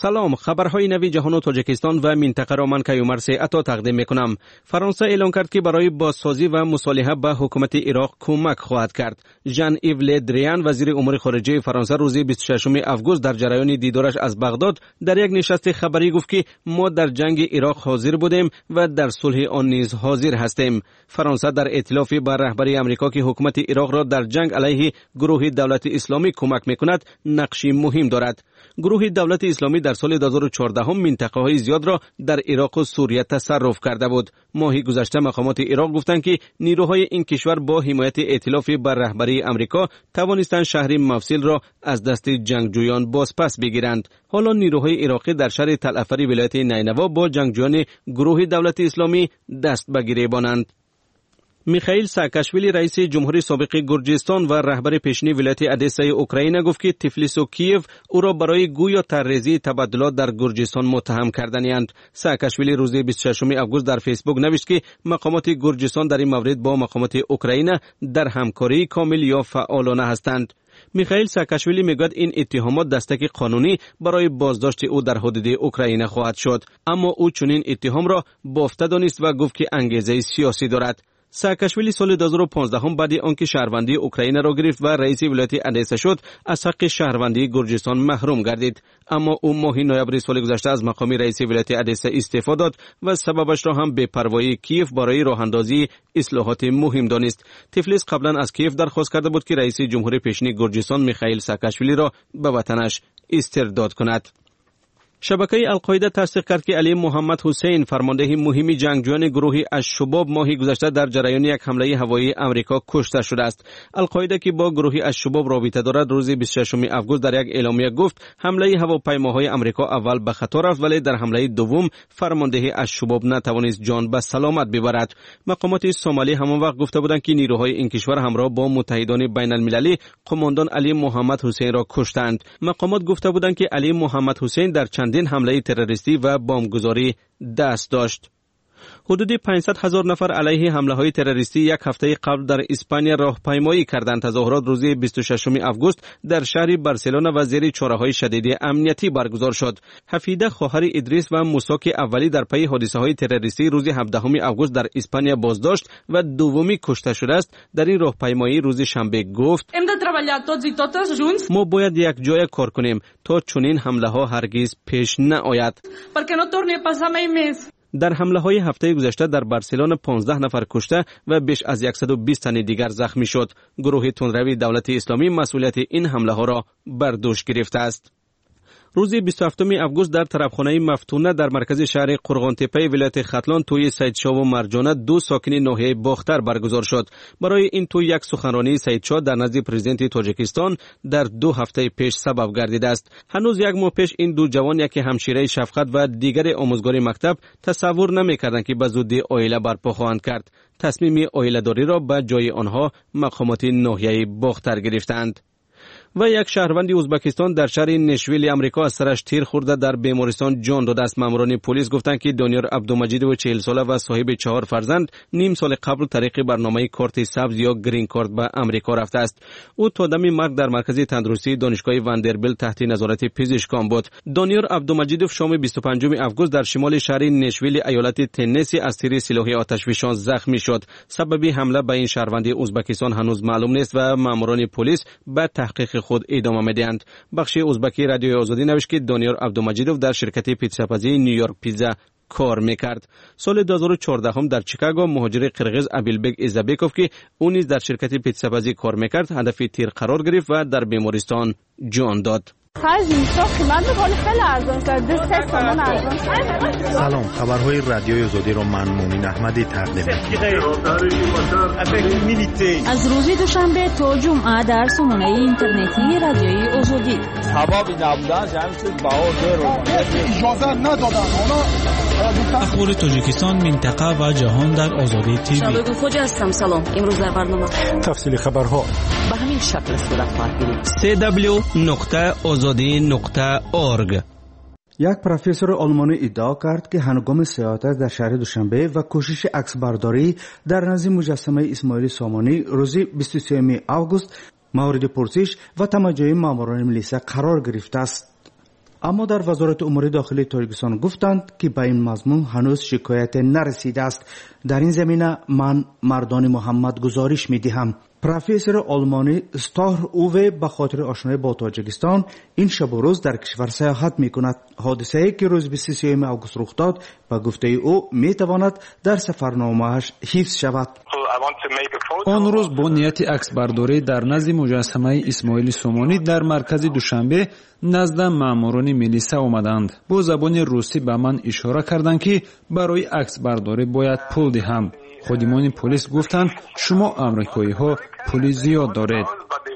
سلام، خبرهای نوی جهان و تاجیکستان و منطقه را من کیومرث عطا تقدیم میکنم. فرانسه اعلام کرد که برای بازسازی و مصالحه با حکومت عراق کمک خواهد کرد. ژان ایو له دریان وزیر امور خارجه فرانسه روز 26 آگوست در جریان دیدارش از بغداد در یک نشست خبری گفت که ما در جنگ عراق حاضر بودیم و در صلح آن نیز حاضر هستیم. فرانسه در ائتلاف با رهبری آمریکا که حکومت عراق را در جنگ علیه گروه دولت اسلامی کمک میکند نقشی مهم دارد. گروه دولت اسلامی در سال 2014 منطقه‌های زیاد را در عراق و سوریه تصرف کرده بود. ماهی گذشته مقامات عراق گفتند که نیروهای این کشور با حمایت ائتلاف بر رهبری آمریکا توانستند شهر موصل را از دست جنگجویان بازپس بگیرند. حالا نیروهای عراقی در شهر تلعفر ولایت نینوا با جنگجویان گروه دولت اسلامی دست به گریبانند. میخائیل ساکاشویلی رئیس جمهوری سابق گرجستان و رهبر پیشین ولایت ادسا اوکراین گفت که تفلیس و کیف او را برای گویا طرحریزی تبادلات در گرجستان متهم کرده‌اند. ساکاشویلی روز 26 آگوست در فیسبوک نوشت که مقامات گرجستان در این مورد با مقامات اوکراین در همکاری کامل یا فعالانه هستند. میخائیل ساکاشویلی میگوید این اتهامات دستک قانونی برای بازداشت او در حدود اوکراین خواهد شد، اما او چنین اتهام را بافته دانست و گفت که انگیزه سیاسی دارد. ساکاشویلی سال 2015 بعد آنکه شهروندی اوکراین را گرفت و رئیس ولایت ادسا شد از حق شهروندی گرجستان محروم گردید، اما او ماه نوامبر سال گذشته از مقام رئیس ولایت ادسا استعفا داد و سببش را هم بی‌پروایی کیف برای راه اندازی اصلاحات مهم دانست. تفلیس قبلا از کیف درخواست کرده بود که رئیس جمهوری پیشین گرجستان میخائیل ساکاشویلی را به وطنش استرداد کند. شبکه القاعده تصدیق کرد که علی محمد حسین فرمانده مهم جنگجویان گروه الشباب ماه گذشته در جریان یک حمله هوایی آمریکا کشته شده است. القاعده که با گروه الشباب رابطه دارد روز 26 آگوست در یک اعلامیه گفت حمله هواپیماهای آمریکا اول به خطا رفت ولی در حمله دوم فرمانده الشباب نتوانست جان به سلامت ببرد. مقامات سومالی همان وقت گفته بودند که نیروهای این کشور همراه با متحدان بین المللی قماندان علی محمد حسین را کشتند. مقامات گفته بودند که علی محمد حسین در چندین حمله تروریستی و بمبگذاری دست داشت. حدود 500,000 نفر علیه حمله‌های تروریستی یک هفته قبل در اسپانیا راهپیمایی کردند. تظاهرات روز 26 آگوست در شهر بارسلونا و زیر چاره‌های شدید امنیتی برگزار شد. حفیده خواهر ادریس و موسی که اولی در پی حادثه‌های تروریستی روز 17 آگوست در اسپانیا بازداشت و دومی کشته شده است، در این راهپیمایی روز شنبه گفت ما باید یک جای کار کنیم تا چنین حمله‌ها هرگز پیش نآید. در حمله‌های هفته گذشته در بارسلونا 15 نفر کشته و بیش از 120 تن دیگر زخمی شد. گروه تندروی دولت اسلامی مسئولیت این حمله‌ها را بر دوش گرفته است. روز 27 آگوست در طرفخانه مفتونه در مرکز شهر قرغانتپه ولایت ختلان توی سیدشاه و مرجانه دو ساکن ناحیه باختر برگزار شد. برای این توی یک سخنرانی سیدشاه در نزد پرزیدنت تاجیکستان در 2 هفته پیش سبب گردیده است. هنوز یک ماه پیش این دو جوان یکی همشیره شفقت و دیگر آموزگار مکتب تصور نمی‌کردند که به زودی عائله برپا خواهند کرد. تصمیم عائله‌داری را به جای آنها مقامات ناحیه باختر گرفتند. و یک شهروند ازبکستان در شهر نشویل آمریکا از سرش تیر خورده در بیمارستان جان داده است. ماموران پلیس گفتند که دانیار عبدالمجید 40 ساله و صاحب 4 فرزند نیم سال قبل طریق برنامه کارت سبز یا گرین کارت به آمریکا رفته است. او تا دم مرگ در مرکز تندرستی دانشگاه واندربیلت تحت نظارت پزشکان بود. دانیار عبدالمجید شام 25 آگوست در شمال شهر نشویل ایالت تنسی از تیر سلاح آتشفشان زخمی شد. سبب حمله به این شهروند ازبکستان هنوز معلوم نیست و ماموران پلیس به تحقیق خود ادامه میدهند. بخش ازبکی رادیوی آزادی نوشت که دانیار عبدالمجیدوف در شرکت پیتزاپزی نیویورک پیتزا کار میکرد. سال 2014 هم در چیکاگو مهاجر قرغیز ابیلبگ ایزابکوف که او نیز در شرکت پیتزاپزی کار میکرد هدف تیر قرار گرفت و در بیمارستان جان داد. سلام، خبرهای رادیوی آزادی را من مومن احمدی تقدیم از روز دوشنبه تا جمعه در سامانه اینترنتی رادیوی آزادی. اخبار تاجیکستان، منطقه و جهان در آزادی تیوی. شباب خوج هستم. سلام. امروز در برنامه تفصیل خبرها به همین شکل صورت خواهد گرفت. www.azadi.org. یک پروفسور آلمانی ادعا کرد که هنگام سیاحت در شهر دوشنبه و کوشش عکسبرداری در نزد مجسمه اسماعیل سامانی روز 23 آگوست مورد پرسش و توجه ماموران ملیسا قرار گرفته است. اما در وزارت امور داخلی تاجیکستان گفتند که به این مضمون هنوز شکایت نرسیده است. در این زمینه من مردان محمد گزارش می‌دهم. پروفسور آلمانی استار اووه به خاطر آشنایی با تاجیکستان این شب و روز در کشور سیاحت می‌کند. حادثه‌ای که روز 23 آگوست رخ داد به گفته او می‌تواند در سفرنامه‌اش حفظ شود. آن روز با نیت عکسبرداری در نزد مجسمه اسماعیل سومانی در مرکز دوشنبه نزد ماموران میلیسا آمدند. با زبان روسی به من اشاره کردند که برای عکسبرداری باید پول دهم. خادمان پلیس گفتند شما آمریکایی‌ها پول زیاد دارید.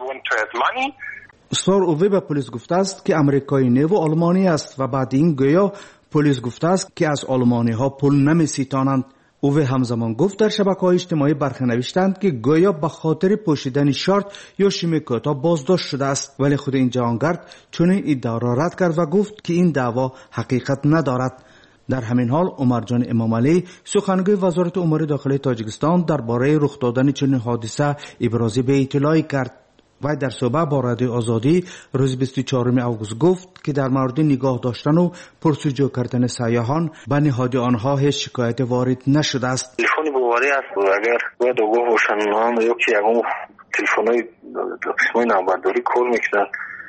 استار اووه به پلیس گفته است که آمریکایی نو آلمانی است و بعد این گویا پلیس گفته است که از آلمانی‌ها پول نمی‌ستانند. اووه همزمان گفت در شبکه‌های اجتماعی برخی نوشتند که گویا به خاطر پوشیدن شارت یا شیمی کوتاه بازداشت شده است، ولی خود این جهانگرد چنین ادعا را رد کرد و گفت که این دعوا حقیقت ندارد. در همین حال عمر جان امامعلی سخنگوی وزارت امور داخلی تاجیکستان درباره رخ دادن چنین حادثه ابراز به اطلاعی کرد. و در صحبت با رادیو آزادی روز 24 آگوست گفت که در مورد نگاه داشتن و پرسجو کردن سیاحان به نهاد آنها هیچ شکایت وارد نشده است. تلفن بواری است اگر باید آگاه باشن آنها یا که یکم تلفن‌های قسمای نامبرداری کار میکنن.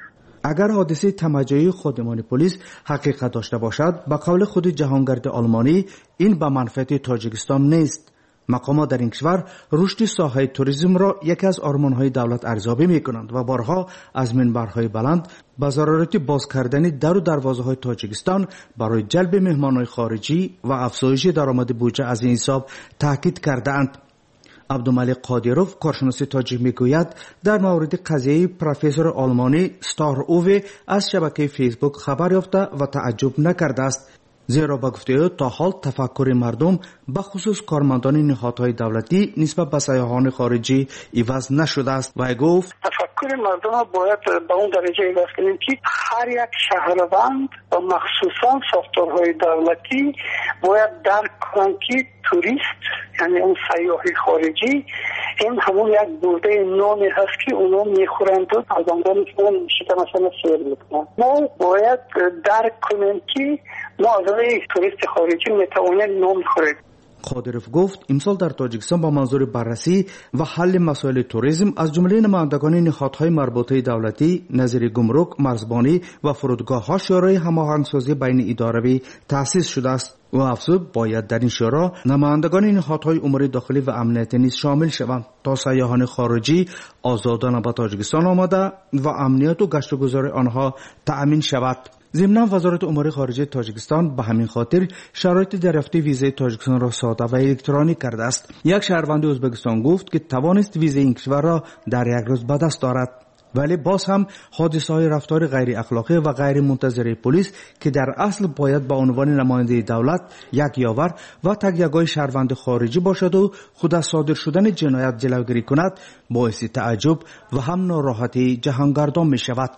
اگر حادثه تمجایی خادمان پلیس حقیقت داشته باشد به قول خود جهانگرد آلمانی این به منفعت تاجیکستان نیست. مقامات در این کشور رشد ساحه توریسم را یکی از آرمان‌های دولت ارزیابی می‌کنند و بارها از منبرهای بلند به ضرورت باز کردن در و دروازه‌های تاجیکستان برای جلب مهمانان خارجی و افزایش درآمد بودجه از این حساب تاکید کرده‌اند. عبدالملک قادیروف کارشناس تاجیک میگوید در مورد قضیه پروفسور آلمانی استار اووه از شبکه فیسبوک خبر یافته و تعجب نکرده است، زیرا با گفته او تا حال تفکر مردم به خصوص کارمندان نهادهای دولتی نسبت به سیاحان خارجی عوض نشده است. و گفت تفکر مردم باید به اون درجه عوض کنیم که هر یک شهروند و مخصوصا ساختارهای دولتی باید درک کنند که توریست یعنی اون سیاح خارجی این همون یک برده نانی هست که اونا میخورند و از آنها میتونن شکمشان سیر میکنن. ما باید درک کنیم که ما از توریست خارجی میتوانیم نام خورید. قادیروف گفت امسال در تاجیکستان با منظور بررسی و حل مسائل توریسم از جمله نمایندگان نهادهای مربوطه دولتی نظیر گمرک، مرزبانی و فرودگاه‌ها شورای هماهنگسازی بین اداره‌ای تأسیس شده است و افزود باید در این شورا نمایندگان نهادهای امور داخلی و امنیتی نیز شامل شوند تا سیاحان خارجی آزادانه به تاجیکستان آمده و امنیت و گشت و گذار آنها تأمین شود. ضمناً وزارت امور خارجه تاجیکستان به همین خاطر شرایط دریافت ویزای تاجیکستان را ساده و الکترونیک کرده است. یک شهروند ازبکستان گفت که توانست ویزای این کشور را در یک روز به دست دارد، ولی باز هم حادثه‌های رفتار غیر اخلاقی و غیر منتظره پلیس که در اصل باید به عنوان نماینده دولت یک یاور و تگیگای شهروند خارجی باشد و خود از صادر شدن جنایت جلوگیری کند باعث تعجب و هم ناراحتی جهانگردان می شود.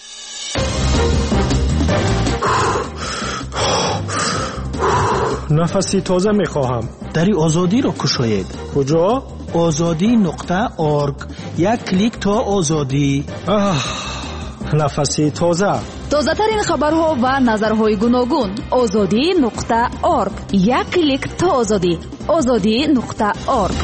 نفسی تازه میخواهم. دری آزادی را کشاید. کجا؟ azadi.org. یک کلیک تا آزادی. نفسی تازه. تازه ترین خبرها و نظرهای گوناگون. azadi.org. یک کلیک تا آزادی. azadi.org.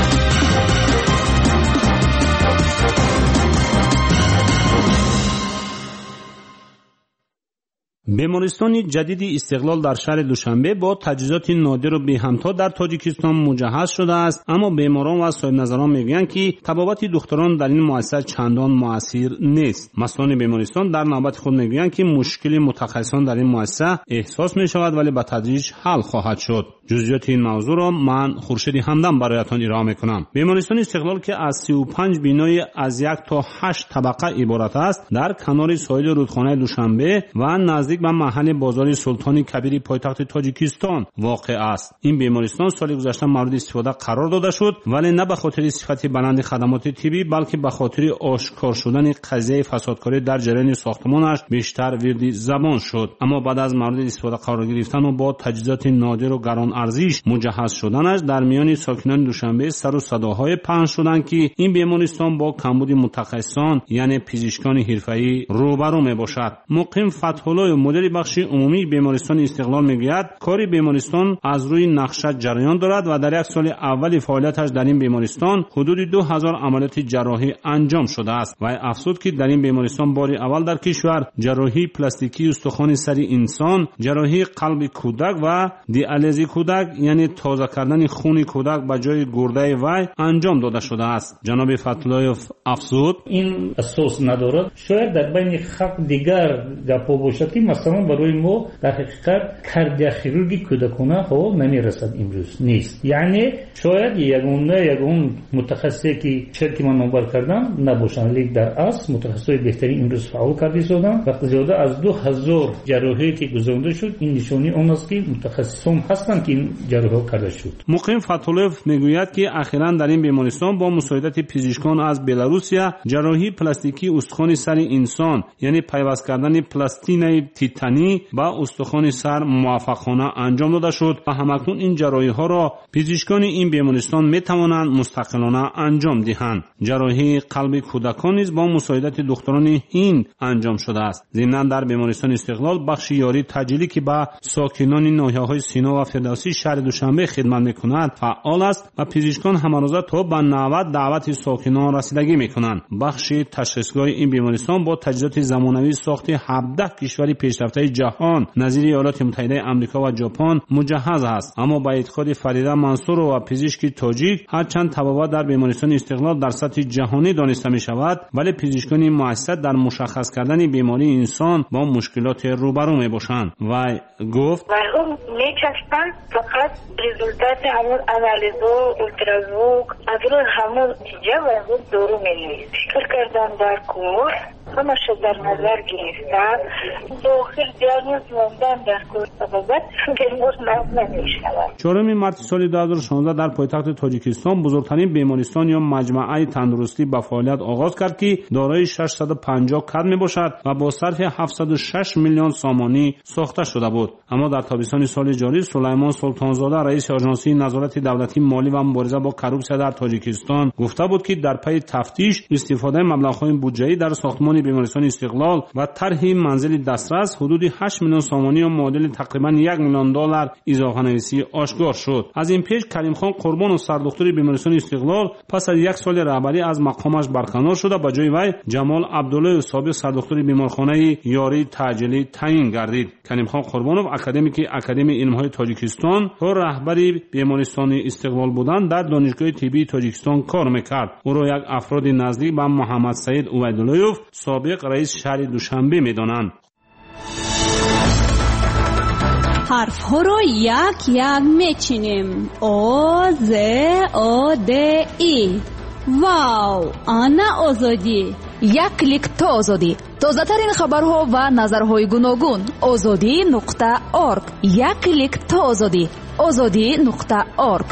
بیمارستان جدید استقلال در شهر دوشنبه با تجهیزات نادر و بی همتا در تاجیکستان مجهز شده است، اما بیماران و صاحب نظران میگویند که طبابت دکتران در این مؤسسه چندان مؤثر نیست. مسئولان بیمارستان در نوبت خود میگویند که مشکل متخصصان در این مؤسسه احساس می شود ولی به تدریج حل خواهد شد. جزئیات این موضوع را من خورشید همدم برایتان ارائه میکنم. بیمارستان استقلال که از 35 بینای از 1 تا 8 طبقه عبارت است، در کنار ساحل رودخانه دوشنبه و نزدیک به محل بازار سلطان کبیر پایتخت تاجیکستان واقع است. این بیمارستان سال گذشته مورد استفاده قرار داده شد، ولی نه به خاطر صفت بلند خدمات طبی بلکه به خاطر آشکار شدن قضیه فسادکاری در جریان ساختمانش بیشتر وردی زبان شد. اما بعد از مورد استفاده قرار گرفتن و با تجهیزات نادر و گران ارزش مجهز شدنش در میان ساکنان دوشنبه سر و صداهای پخش شدند که این بیمارستان با کمبود متخصصان یعنی پزشکان حرفه‌ای روبرو میباشد. مقیم فتح‌الله مدیر بخش عمومی بیمارستان استقلال میگوید کار بیمارستان از روی نقشه جریان دارد و در یک سال اول فعالیتش در این بیمارستان حدود 2000 عملیات جراحی انجام شده است و افزود که در این بیمارستان بار اول در کشور جراحی پلاستیکی استخوان سر انسان، جراحی قلب کودک و دیالیز کودک یعنی تازه کردن خون کودک به جای گرده وی انجام داده شده است. جناب فتح‌اللهیف افزود این اساس ندارد. شاید در بین خلق دیگر گپا باشد که مثلا برای ما در حقیقت کاردیوخیروژی کودکانه ها نمیرسد امروز نیست. یعنی شاید یگون متخصصی که شرکی من نمبر کردم نباشند، لیک در اصل متخصصای بهتری امروز فعال کرده شدن. وقتی زیاده از 2000 جراحی که گذرانده شد این نشانی اون است که متخصصان هستند که این جراحی کرده شد. مقیم فتح‌اللهیف میگوید که اخیراً در این بیمارستان با مساعدت پزشکان از بلاروسیا جراحی پلاستیکی استخوان سر انسان یعنی پیوست کردن پلاستین تیتانی با استخوان سر موفقانه انجام داده شد و همکنون این جراحی ها را پزشکان این بیمارستان می توانند مستقلانه انجام دهند. جراحی قلب کودکان نیز با مساعدت دکتران هند انجام شده است. ضمناً در بیمارستان استقلال بخش یاری تجلی که با ساکنان ناحیه‌های سینا و فردوسی شهر دوشنبه خدمت می‌کند فعال است و پزشکان همروزه تا به 90 دعوت ساکنان رسیدگی می‌کنند. بخش تشخیصگاه این بیمارستان با تجهیزات زمانوی ساخت 17 کشور پیشرفته جهان نظیر ایالات متحده آمریکا و ژاپن مجهز است. اما با اعتقاد فریده منصور و پزشک تاجیک هرچند تبابت در بیمارستان استقلال در سطح جهانی دانسته می‌شود ولی پزشکان مؤسسه در مشخص کردن بیماری انسان با مشکلات روبرو می‌باشند. و گفت مرحوم میچستن فقط رزولتات همون انالیزو اولترازوک از روی همون نتیجه و همون دورو می‌نویسید. فکر کردم در کور همش در نظر گرفتن داخل دیاگنوز موندن در کور سببت بیمار نمی‌شود. 4 مارس سال 2016 در پایتخت تاجیکستان بزرگترین بیمارستان یا مجمعه تندرستی به فعالیت آغاز کرد که دارای 650 کد میباشد و با صرف 706 میلیون سامانی ساخته شده بود. اما در تابستان سال جاری سلیمان سلطانزاده رئیس آژانس نظارت دولتی مالی و مبارزه با کروپسیا در تاجیکستان گفته بود که در پی تفتیش استفاده مبلغ‌های بودجه‌ای در ساختمان بیمارستان استقلال و طرح منزل دسترس حدود 8 میلیون سامانی و معادل تقریبا 1 میلیون دلار اضافه‌نویسی آشکار شد. از این پیش کریم خان قربان و سردکتر بیمارستان استقلال پس از 1 سال رهبری از مقامش برکنار شده به جای وی جمال عبدالله سابق سردکتر بیمارخانه یاری تجلی تعیین گردید. کریم خان قربانوف اکادمیک اکادمی علم‌های تاجیکستان و رهبری بیمارستان استقلال بودند در دانشگاه طبی تاجیکستان کار میکرد. او را یک افراد نزدیک به محمد سعید عبیداللهیف سابق رئیس شهر دوشنبه میدانند. حرف ها رو یک یک میچینیم. او ز او د ای. واو، آنا آزادی. یک کلیک تا آزادی. تازه ترین خبرها و نظرهای گوناگون. azadi.org. یک کلیک تا آزادی. azadi.org.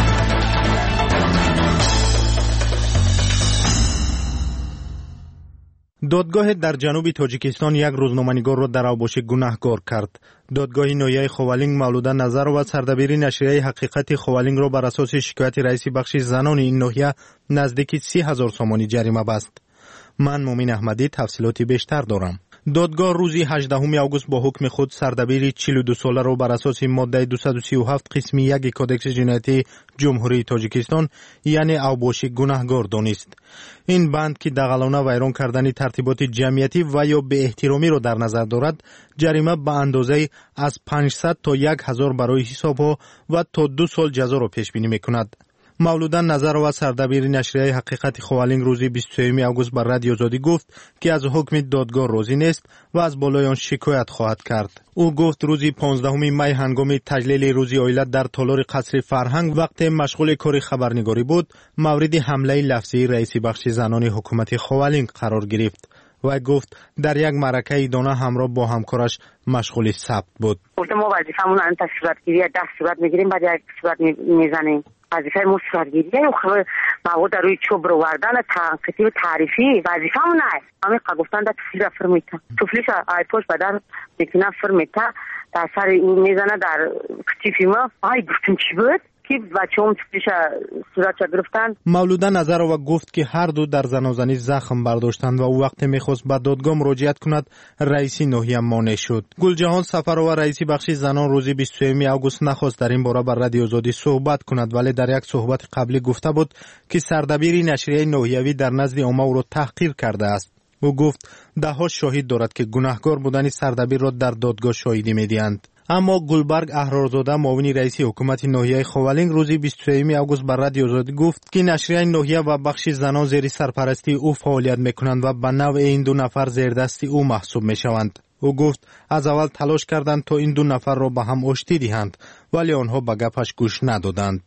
دادگاه در جنوب تاجیکستان یک روزنامه‌نگار را در اوباش گناهکار کرد. دادگاه نویای خوالینگ مولوده نظر و سردبیر نشریه حقیقت خوالینگ را بر اساس شکایت رئیس بخش زنان این ناحیه نزدیک 30,000 سامانی جریمه بست. من مومین احمدی تفصیلاتی بیشتر دارم. دادگاه روزی 18 آگوست با حکم خود سردبیر 42 ساله را بر اساس ماده 237 قسم 1 کدکس جنایتی جمهوری تاجیکستان یعنی اوباشی گناهکار دانست. این بند که دغلانه ویران کردن ترتیبات جمعیتی و یا به احترامی را در نظر دارد جریمه به اندازه از 500 تا 1000 برای حسابها و تا 2 سال جزا را پیش بینی میکند. مولوده نظر و سردبیر نشریه حقیقت خوالینگ روزی 23 آگوست بر رادیو آزادی گفت که از حکم دادگاه راضی نیست و از بالای آن شکایت خواهد کرد. او گفت روزی 15 می هنگام تجلیل روزی عائلت در تالار قصر فرهنگ وقت مشغول کار خبرنگاری بود مورد حمله لفظی رئیس بخش زنان حکومت خوالینگ قرار گرفت و گفت در یک معرکه دانه همراه با همکارش مشغول ثبت بود. ما وظیفمون ان تصویرگیری دست میگیریم بعد یک تصویر میزنیم. وظیفه ما صورتگیری و مواد روی چوب رو وردن تنقیطی و تعریفی وظیفمون نه. همین گفتن در تصویر فرمیتا توفلیش آیپوش بدر میکنه فرمیتا در سر این میزنه در کتیفی ما گفتیم چی بود که بچه‌ام چیش صورت گرفتن. مولوده نظرова گفت که هر دو در زنازنی زخم برداشتند و او وقت میخواست به دادگاه مراجعت کند رئیس ناحیه مانع شد. گلجهان سفرова رئیس بخش زنان روز 23 آگوست نخواست در این باره بر رادیو آزادی صحبت کند، ولی در یک صحبت قبلی گفته بود که سردبیر نشریه ناحیوی در نزد عامه او را تحقیر کرده است. او گفت ده‌ها شاهد دارد که گناهکار بودن سردبیر را در دادگاه شاهدی می‌دهند. اما گلبرگ احرارزاده معاون رئیس حکومت ناحیه خوالینگ روز 23 آگوست بر رادیو آزادی گفت که نشریه ناحیه و بخش زنان زیر سرپرستی او فعالیت می‌کنند و به نوع این دو نفر زیردست او محسوب می‌شوند. او گفت از اول تلاش کردند تا این دو نفر را به هم آشتی دهند، ولی آنها به گپش گوش ندادند.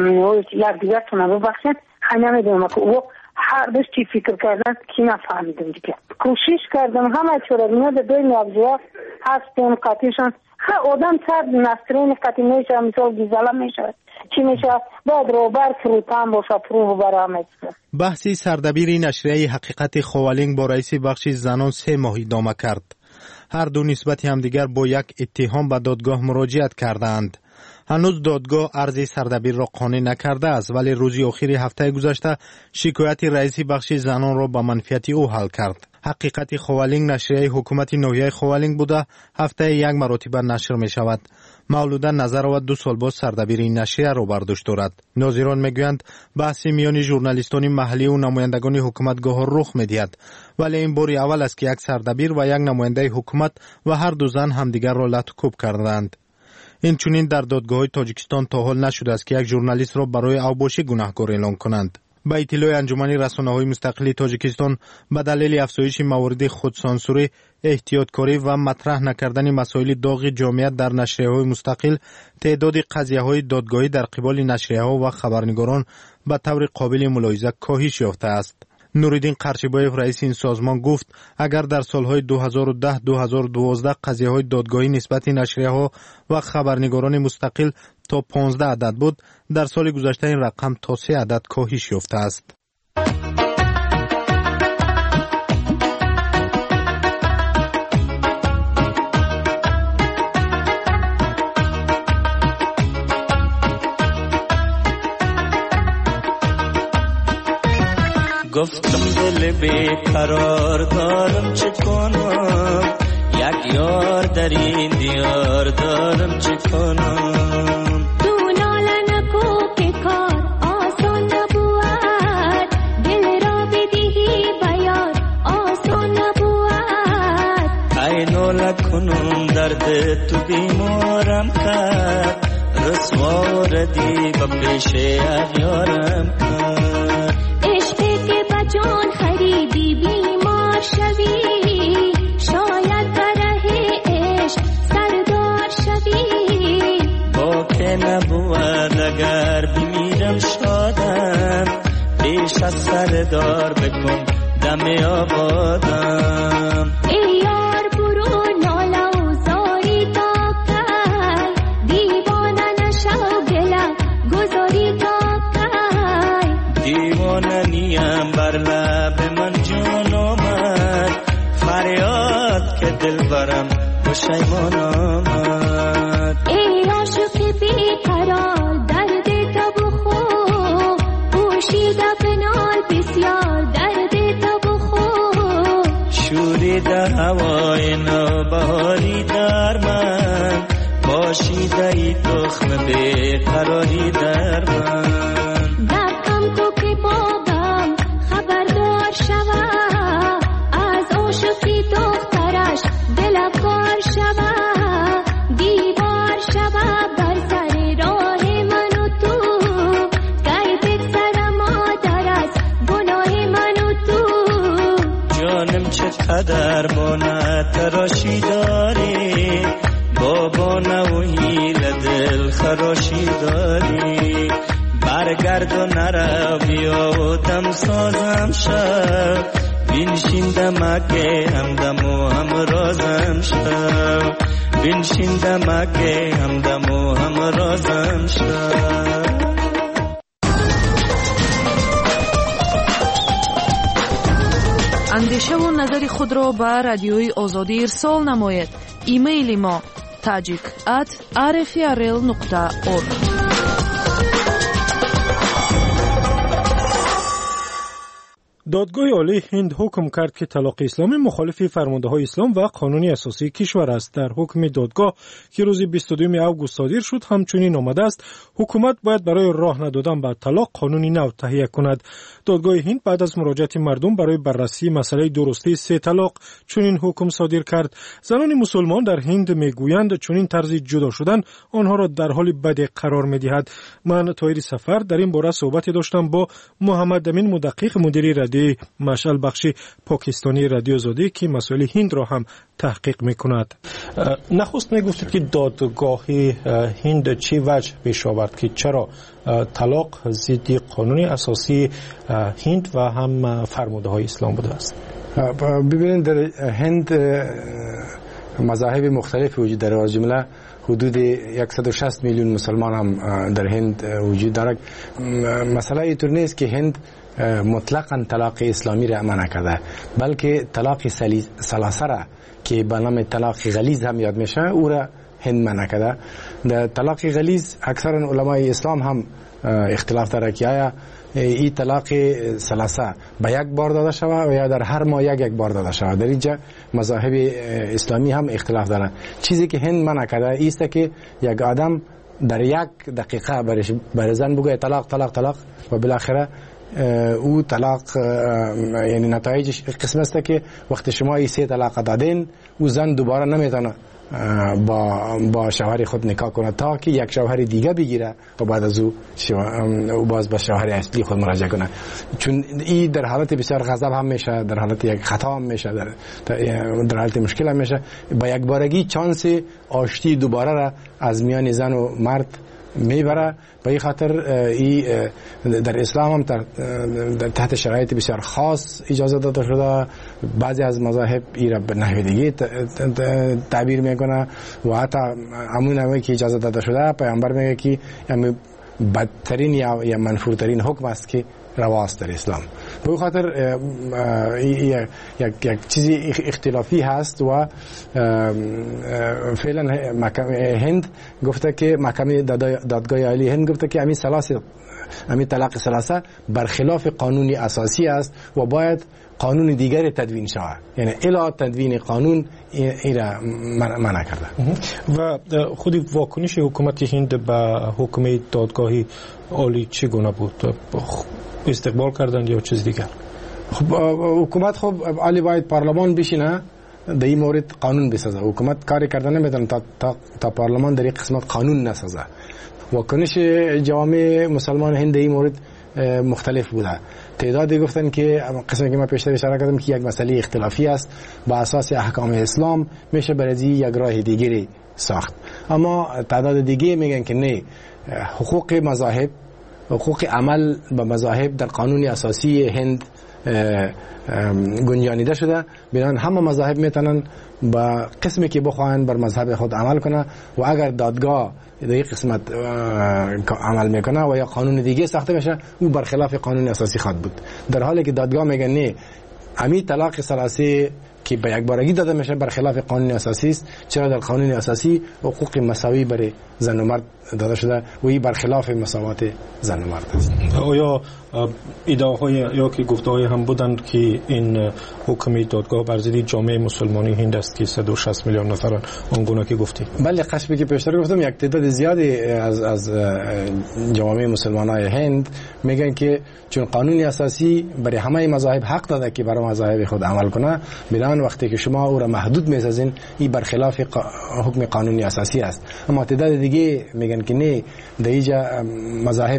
یک دیگر تونه ببخشید نمیدونم که او هر دوش چی فکر کردن که نفهمیدم دیگه. کوشش کردم همه چورا میاد دوی نابجا هستیم قطعیشان آدم سر نسترین قطعی میشه مثال گیزاله میشه چی میشه باید روبر فروتن باشه فرو برامد. بحثی سردبیری نشریه حقیقت خوالینگ با رئیس بخش زنان 3 ماه ادامه کرد. هر دو نسبت همدیگر با یک اتهام به دادگاه مراجعت کردند. هنوز دادگاه عرض سردبیر را قانع نکرده است، ولی روزی آخر هفته گذشته شکایت رئیس بخش زنان را به منفیت او حل کرد. حقیقت خوالینگ نشریه حکومت ناحیه خوالینگ بوده هفته یک مرتبه نشر می شود. مولوده نظرova 2 سال باز سردبیر این نشریه را برداشت دارد. ناظران میگویند بحث میان ژورنالیستان محلی و نمایندگان حکومتگاه رخ میدهد، ولی این بار اول است که یک سردبیر و یک نماینده حکومت و هر دو زن همدیگر را لط و کوب کردند. این چنین در دادگاه‌های تاجیکستان تا حال نشده است که یک ژورنالیست را برای اوباشی گناهکار اعلام کنند. با اطلاع انجمن رسانه‌های مستقل تاجیکستان به دلیل افزایش موارد خودسانسوری، احتیاطکاری و مطرح نکردن مسائل داغ جامعیت در نشریه‌های مستقل، تعداد قضیه‌های دادگاهی در قبال نشریه‌ها و خبرنگاران به طور قابل ملاحظه کاهش یافته است. نوریدین قرچیبایف رئیس این سازمان گفت اگر در سالهای 2010-2012 قضیه‌های دادگاهی نسبت نشریه‌ها و خبرنگاران مستقل تا 15 عدد بود، در سال گذشته این رقم تا 3 عدد کاهش یافته است. گفتم دل بیقرار دارم چه کنم، یک یار در این دیار دارم چه کنم. تو ناله نکو که کار آسان نبود، دل را بدهی بیار آسان نبود. ای ناله کنم درد تو بیمارم کرد، رسوا ردی به پیش اغیارم کرد. جان خریدی بیمار شوی، شاید بره عشق سردار شوی. با که نبود اگر بمیرم شادم، پیش از سردار بکن دم آبادم. ای یار برو ناله و زاری تا کی، دیوانه نشو گله گذاری تا کی. دیوانه نیم بر لب من جان آمد، فریاد که دل برم پشیمان آمد. ای عاشق بیقرار درد تو بخو، پوشیده بنال بسیار درد تو بخو. شوریده هوای نوبهاری در من، باشیده ای تخم بیقراری در من. قدر بانه تراشی داری، بابا نوهی لدل خراشی داری. برگرد و نرو بیا و دم سازم شو، بینشین دمکه همدم و همرازم شو. بینشین دمکه همدم و همرازم شو. اندیشه و نظر خود را به رادیوی آزادی ارسال نماید. ایمیل ما tajik@rfrl.org. دادگاه عالی هند حکم کرد که طلاق اسلامی مخالف فرمانده‌های اسلام و قانون اساسی کشور است. در حکم دادگاه که روز 22 آگوست صادر شد همچنین آمده است حکومت باید برای راه ندادن به طلاق قانونی نو تهیه کند. دادگاه هند بعد از مراجعت مردم برای بررسی مسئله درستی 3 طلاق چنین حکم صادر کرد. زنان مسلمان در هند میگویند چنین طرز جدا شدن آنها را در حال بد قرار می‌دهد. من طاهر سفر در این باره صحبت داشتم با محمد امین مدقق مدیر رادیو مشعل بخش پاکستانی رادیو آزادی که مسائل هند را هم تحقیق می‌کند. نخست می‌گفتید که دادگاه هند چه وجه پیش آورد که چرا طلاق ضد قانون اساسی هند و هم فرمانده‌های اسلام بوده است؟ ببینید در هند مذاهب مختلف وجود داره، از جمله حدود 160 میلیون مسلمان هم در هند وجود دارد. مسئله اینطور نیست که هند مطلقاً طلاق اسلامی را منع کرده، بلکه طلاق ثلاثه را که به نام طلاق غلیظ هم یاد میشه او را هند منع کرده. در طلاق غلیظ اکثر علمای اسلام هم اختلاف داره که آیا این طلاق ثلاثه به یک بار داده شود و یا در هر ماه یک بار داده شود. در اینجا مذاهب اسلامی هم اختلاف دارند. چیزی که هند منع کرده است که یک آدم در 1 دقیقه برای زن بگه طلاق طلاق طلاق و بالاخره او طلاق یعنی نتایجش قسم است که وقتی شما این 3 طلاق دادین او زن دوباره نمیتونه با شوهر خود نکاح کنه تا که یک شوهر دیگه بگیره و بعد از او باز به شوهر اصلی خود مراجعه کنه. چون این در حالت بسیار غضب هم میشه، در حالت یک خطا هم میشه، در حالت مشکل هم میشه. با یک بارگی چانس آشتی دوباره را از میان زن و مرد میبره. به این خاطر در اسلام هم تحت شرایط بسیار خاص اجازه داده شده. بعضی از مذاهب این را به نحو دیگه تعبیر میکنه و حتی همون نوعی که اجازه داده شده پیامبر میگه که بدترین یا منفورترین حکم است که رواست در اسلام. به این خاطر یک چیزی اختلافی هست و فعلا هند گفته که محکمه دادگاه عالی هند گفته که همین طلاق ثلاثه برخلاف قانون اساسی است و باید قانون دیگری تدوین شود. یعنی الا تدوین قانون این را منع کرده. و خود واکنش حکومت هند به حکم دادگاه عالی چگونه بود؟ استقبال کردند یا چیز دیگر؟ خب حکومت عالی باید پارلمان بشینه در این مورد قانون بسازه. حکومت کاری کردن نمیتونه تا پارلمان در این قسمت قانون نسازه. واکنش جوامع مسلمان هند در این مورد مختلف بوده. تعدادی گفتن که قسمی که من پیشتر اشاره کردم که یک مسئله اختلافی است با اساس احکام اسلام میشه برای یک راه دیگری ساخت. اما تعداد دیگه میگن که نه، حقوق مذاهب، حقوق عمل به مذاهب در قانون اساسی هند گنجانیده شده. بنابراین همه مذاهب میتونن با قسمی که بخواهند بر مذهب خود عمل کنه و اگر دادگاه در این قسمت عمل میکنه و یا قانون دیگه ساخته بشه او برخلاف قانون اساسی خواهد بود. در حالی که دادگاه میگه نه، همین طلاق ثلاثه که به یک بارگی داده میشه برخلاف قانون اساسی است، چرا در قانون اساسی حقوق مساوی برای زن و مرد داده شده و این برخلاف مساوات زن و مرد است. آیا ادعاهای یا که گفته‌های هم بودند که این حکم دادگاه بر ضد جامعه مسلمانی هند است که 160 میلیون نفرن آنگونه که گفتی؟ بله، قسمی که پیشتر گفتم یک تعداد زیادی از جامعه مسلمانای هند میگن که چون قانون اساسی برای همه مذاهب حق داده که برای مذاهب خود عمل کنه، بنابراین وقتی که شما او را محدود میسازین این برخلاف حکم قانونی اساسی است. اما تعداد دیگه میگن که نه، در اینجا مذاهب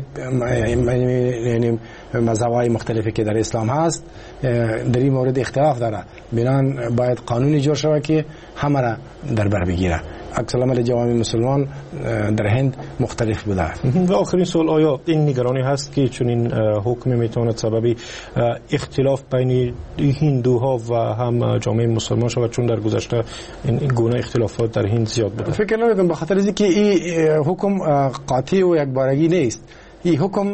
یعنی مذهب‌های مختلفی که در اسلام هست در این مورد اختلاف داره، بنابراین باید قانونی جور شود که همه را در بر بگیره. عکس العمل جوامع مسلمان در هند مختلف بوده. و آخرین سوال، آیا این نگرانی هست که چون این حکم میتواند سبب اختلاف بین هندوها و هم جامعه مسلمان شود، چون در گذشته این گونه اختلافات در هند زیاد بوده؟ فکر نمی‌کنم، به خاطر اینکه این حکم قاطع و یک بارگی نیست. این حکم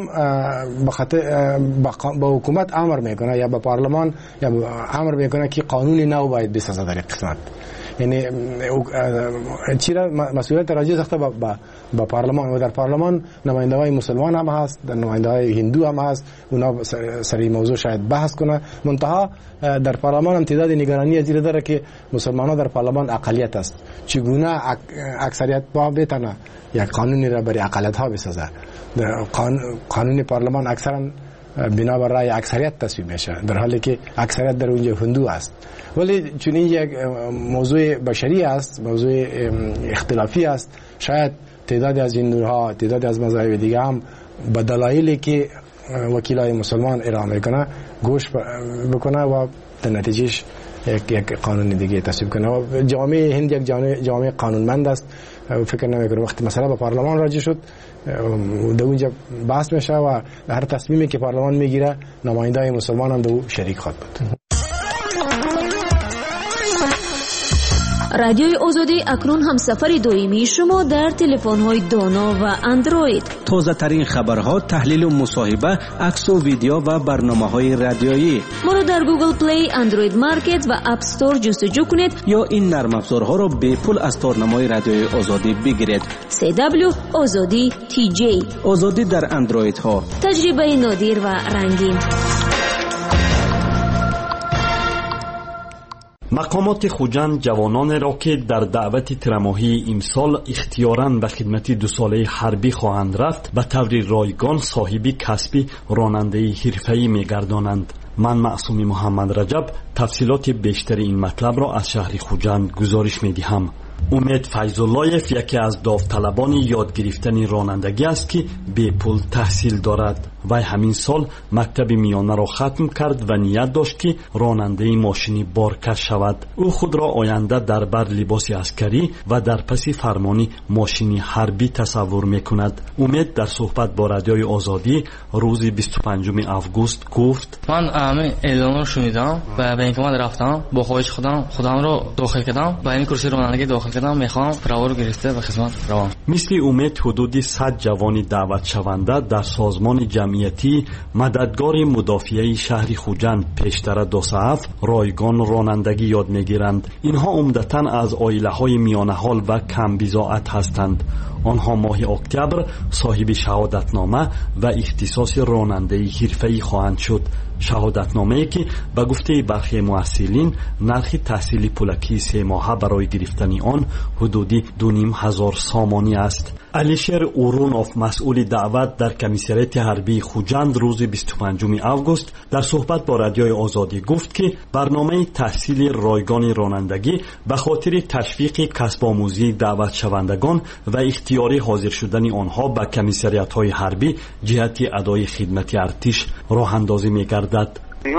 با حکومت امر میکنه یا با پارلمان یا امر میکنه که قانون نو باید بسازه در این قسمت. یعنی چرا مسئولیت راجع ساخته با پارلمان و در پارلمان نماینده‌های مسلمان هم هست، نماینده‌های هندو هم هست، اونا سر این موضوع شاید بحث کنه. منتها در پارلمان هم تعداد نگرانی از داره که مسلمان‌ها در پارلمان اقلیت است، چگونه اکثریت با بتونه یک قانونی را برای اقلیت‌ها بسازه. قانون پارلمان اکثرا بنا بر رأی اکثریت تصویب میشه، در حالی که اکثریت در اونجا هندو است. ولی چون این یک موضوع بشری است، موضوع اختلافی است، شاید تعدادی از هندوها، تعدادی از مذاهب دیگه هم به دلایلی که وکیلای مسلمان ارائه میکنه گوش بکنه و در نتیجهش یک قانون دیگه تصویب کنه. و جامعه هند یک جامعه قانونمند است. فکر نمیکنم وقتی مثلا با پارلمان راجع شد در اونجا بحث میشه و هر تصمیمی که پارلمان میگیره نماینده‌های مسلمان هم در شریک خواهد بود. رادیوی آزادی اکنون هم سفر دائمی شما در تلفن‌های دانا و اندروید. تازه ترین خبرها، تحلیل و مصاحبه، عکس و ویدیو و برنامه‌های رادیویی. ما را در گوگل پلی، اندروید مارکت و اپ استور جستجو کنید یا این نرم افزارها را به پول از تارنمای رادیوی آزادی بگیرید. CW آزادی TJ. آزادی در اندروید ها. تجربه نادر و رنگین. مقامات خوجند جوانان را که در دعوت ترماهی امسال اختیاراً به خدمت 2 ساله حربی خواهند رفت به طور رایگان صاحب کسب رانندگی حرفه‌ای می‌گردانند. من معصومی محمد رجب تفصیلات بیشتر این مطلب را از شهر خوجند گزارش می‌دهم. امید فیض‌اللهیف یکی از داوطلبان یاد گرفتن رانندگی است که به پول تحصیل دارد. وی همین سال مکتب میانه را ختم کرد و نیت داشت که راننده ماشینی بارکش شود. او خود را آینده در بر لباس عسکری و در پس فرمانی ماشینی حربی تصور میکند. امید در صحبت با رادیوی آزادی روز 25 آگوست گفت: من همه اعلام رو شنیدم و به اینکه رفتم با خواهش خودم رو داخل کردم و این کرسی رانندگی داخل کردم. میخوام پروا رو گرفته و خدمت روم. مثل امید حدود 100 جوان دعوت شونده در سازمان جمعیتی مددگار مدافعه شهر خوجند پیشتر 2 ساعت رایگان رانندگی یاد میگیرند. اینها عمدتاً از عائله‌های میانه حال و کم بضاعت هستند. آنها ماه اکتبر صاحب شهادتنامه و اختصاص رانندگی حرفه‌ای خواهند شد. شهادتنامه‌ای که به گفته برخی محصلین نرخ تحصیل پولکی 3 ماهه برای گرفتن آن حدودی 2,500 سامانی است. علیشیر اورونوف مسئول دعوت در کمیسریت حربی خوجند روز 25 آگوست در صحبت با رادیوی آزادی گفت که برنامه تحصیل رایگان رانندگی به خاطر تشویق کسب آموزی دعوت شوندگان و اختیاری حاضر شدن آنها به کمیسریت‌های حربی جهت ادای خدمت ارتش راه اندازی می‌گردد.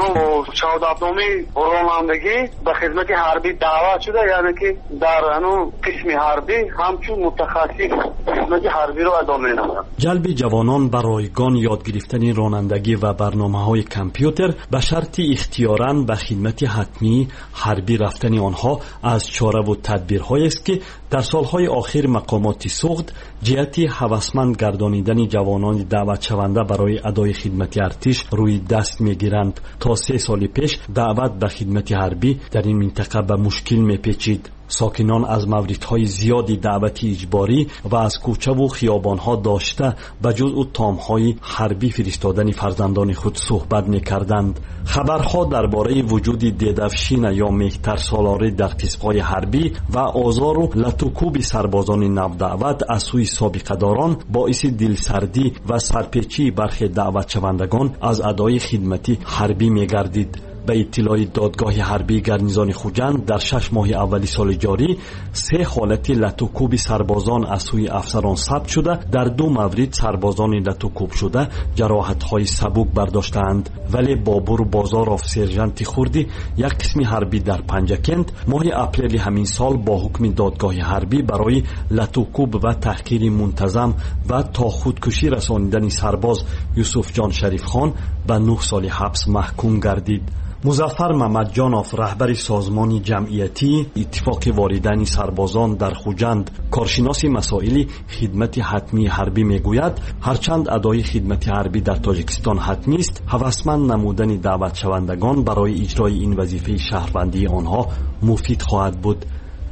شهادتنامه رانندگی به خدمت حربی دعوت شده، یعنی که در قسم حربی همچون متخصص خدمت حربی رو ادا می‌نماید. جلب جوانان به رایگان یاد گرفتن رانندگی و برنامه‌های کامپیوتر به شرط اختیاراً به خدمت حتمی حربی رفتن آنها از چاره و تدبیرهایی است که در سالهای آخر مقامات سوخت جهت هوسمند گردانیدن جوانان دعوت شونده برای ادای خدمت ارتش روی دست می‌گیرند. تا 3 سال پیش دعوت به خدمت حربی در این منطقه به مشکل می‌پیچید. ساکنان از موردهای زیادی دعوتی اجباری و از کوچه و خیابانها داشته به جزء تامهای حربی فرستادن فرزندان خود صحبت می‌کردند. خبرها درباره وجود دیدفشین یا مهتر سالاری در قسم‌های حربی و آزار و لطوکوب سربازان نودعوت از سوی سابقه‌داران باعث دلسردی و سرپیچی برخی دعوت شوندگان از ادای خدمتی حربی می‌گردید. به اطلاع دادگاه حربی گرنیزان خوجند در 6 ماه اولی سال جاری 3 حالت لطوکوب سربازان از سوی افسران ثبت شده. در 2 مورد سربازان لطوکوب شده جراحت‌های سبک برداشتند، ولی بابور بازاروف سرژانت خوردی یک قسم حربی در پنجکند ماه اپریل همین سال با حکم دادگاه حربی برای لطوکوب و تحقیر منتظم و تا خودکشی رسانیدن سرباز یوسف جان شریف خان به 9 سال حبس محکوم گردید. مظفر محمدجانوف رهبر سازمان جمعیتی اتفاق واردن سربازان در خوجند کارشناس مسائل خدمت حتمی حربی میگوید هرچند ادای خدمت حربی در تاجیکستان حتمی است، هوسمند نمودن دعوت شوندگان برای اجرای این وظیفه شهروندی آنها مفید خواهد بود.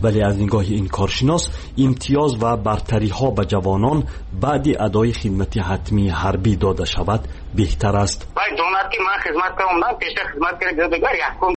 ولی از نگاه این کارشناس امتیاز و برتری ها به جوانان بعد ادای خدمت حتمی حربی داده شود بهتر است.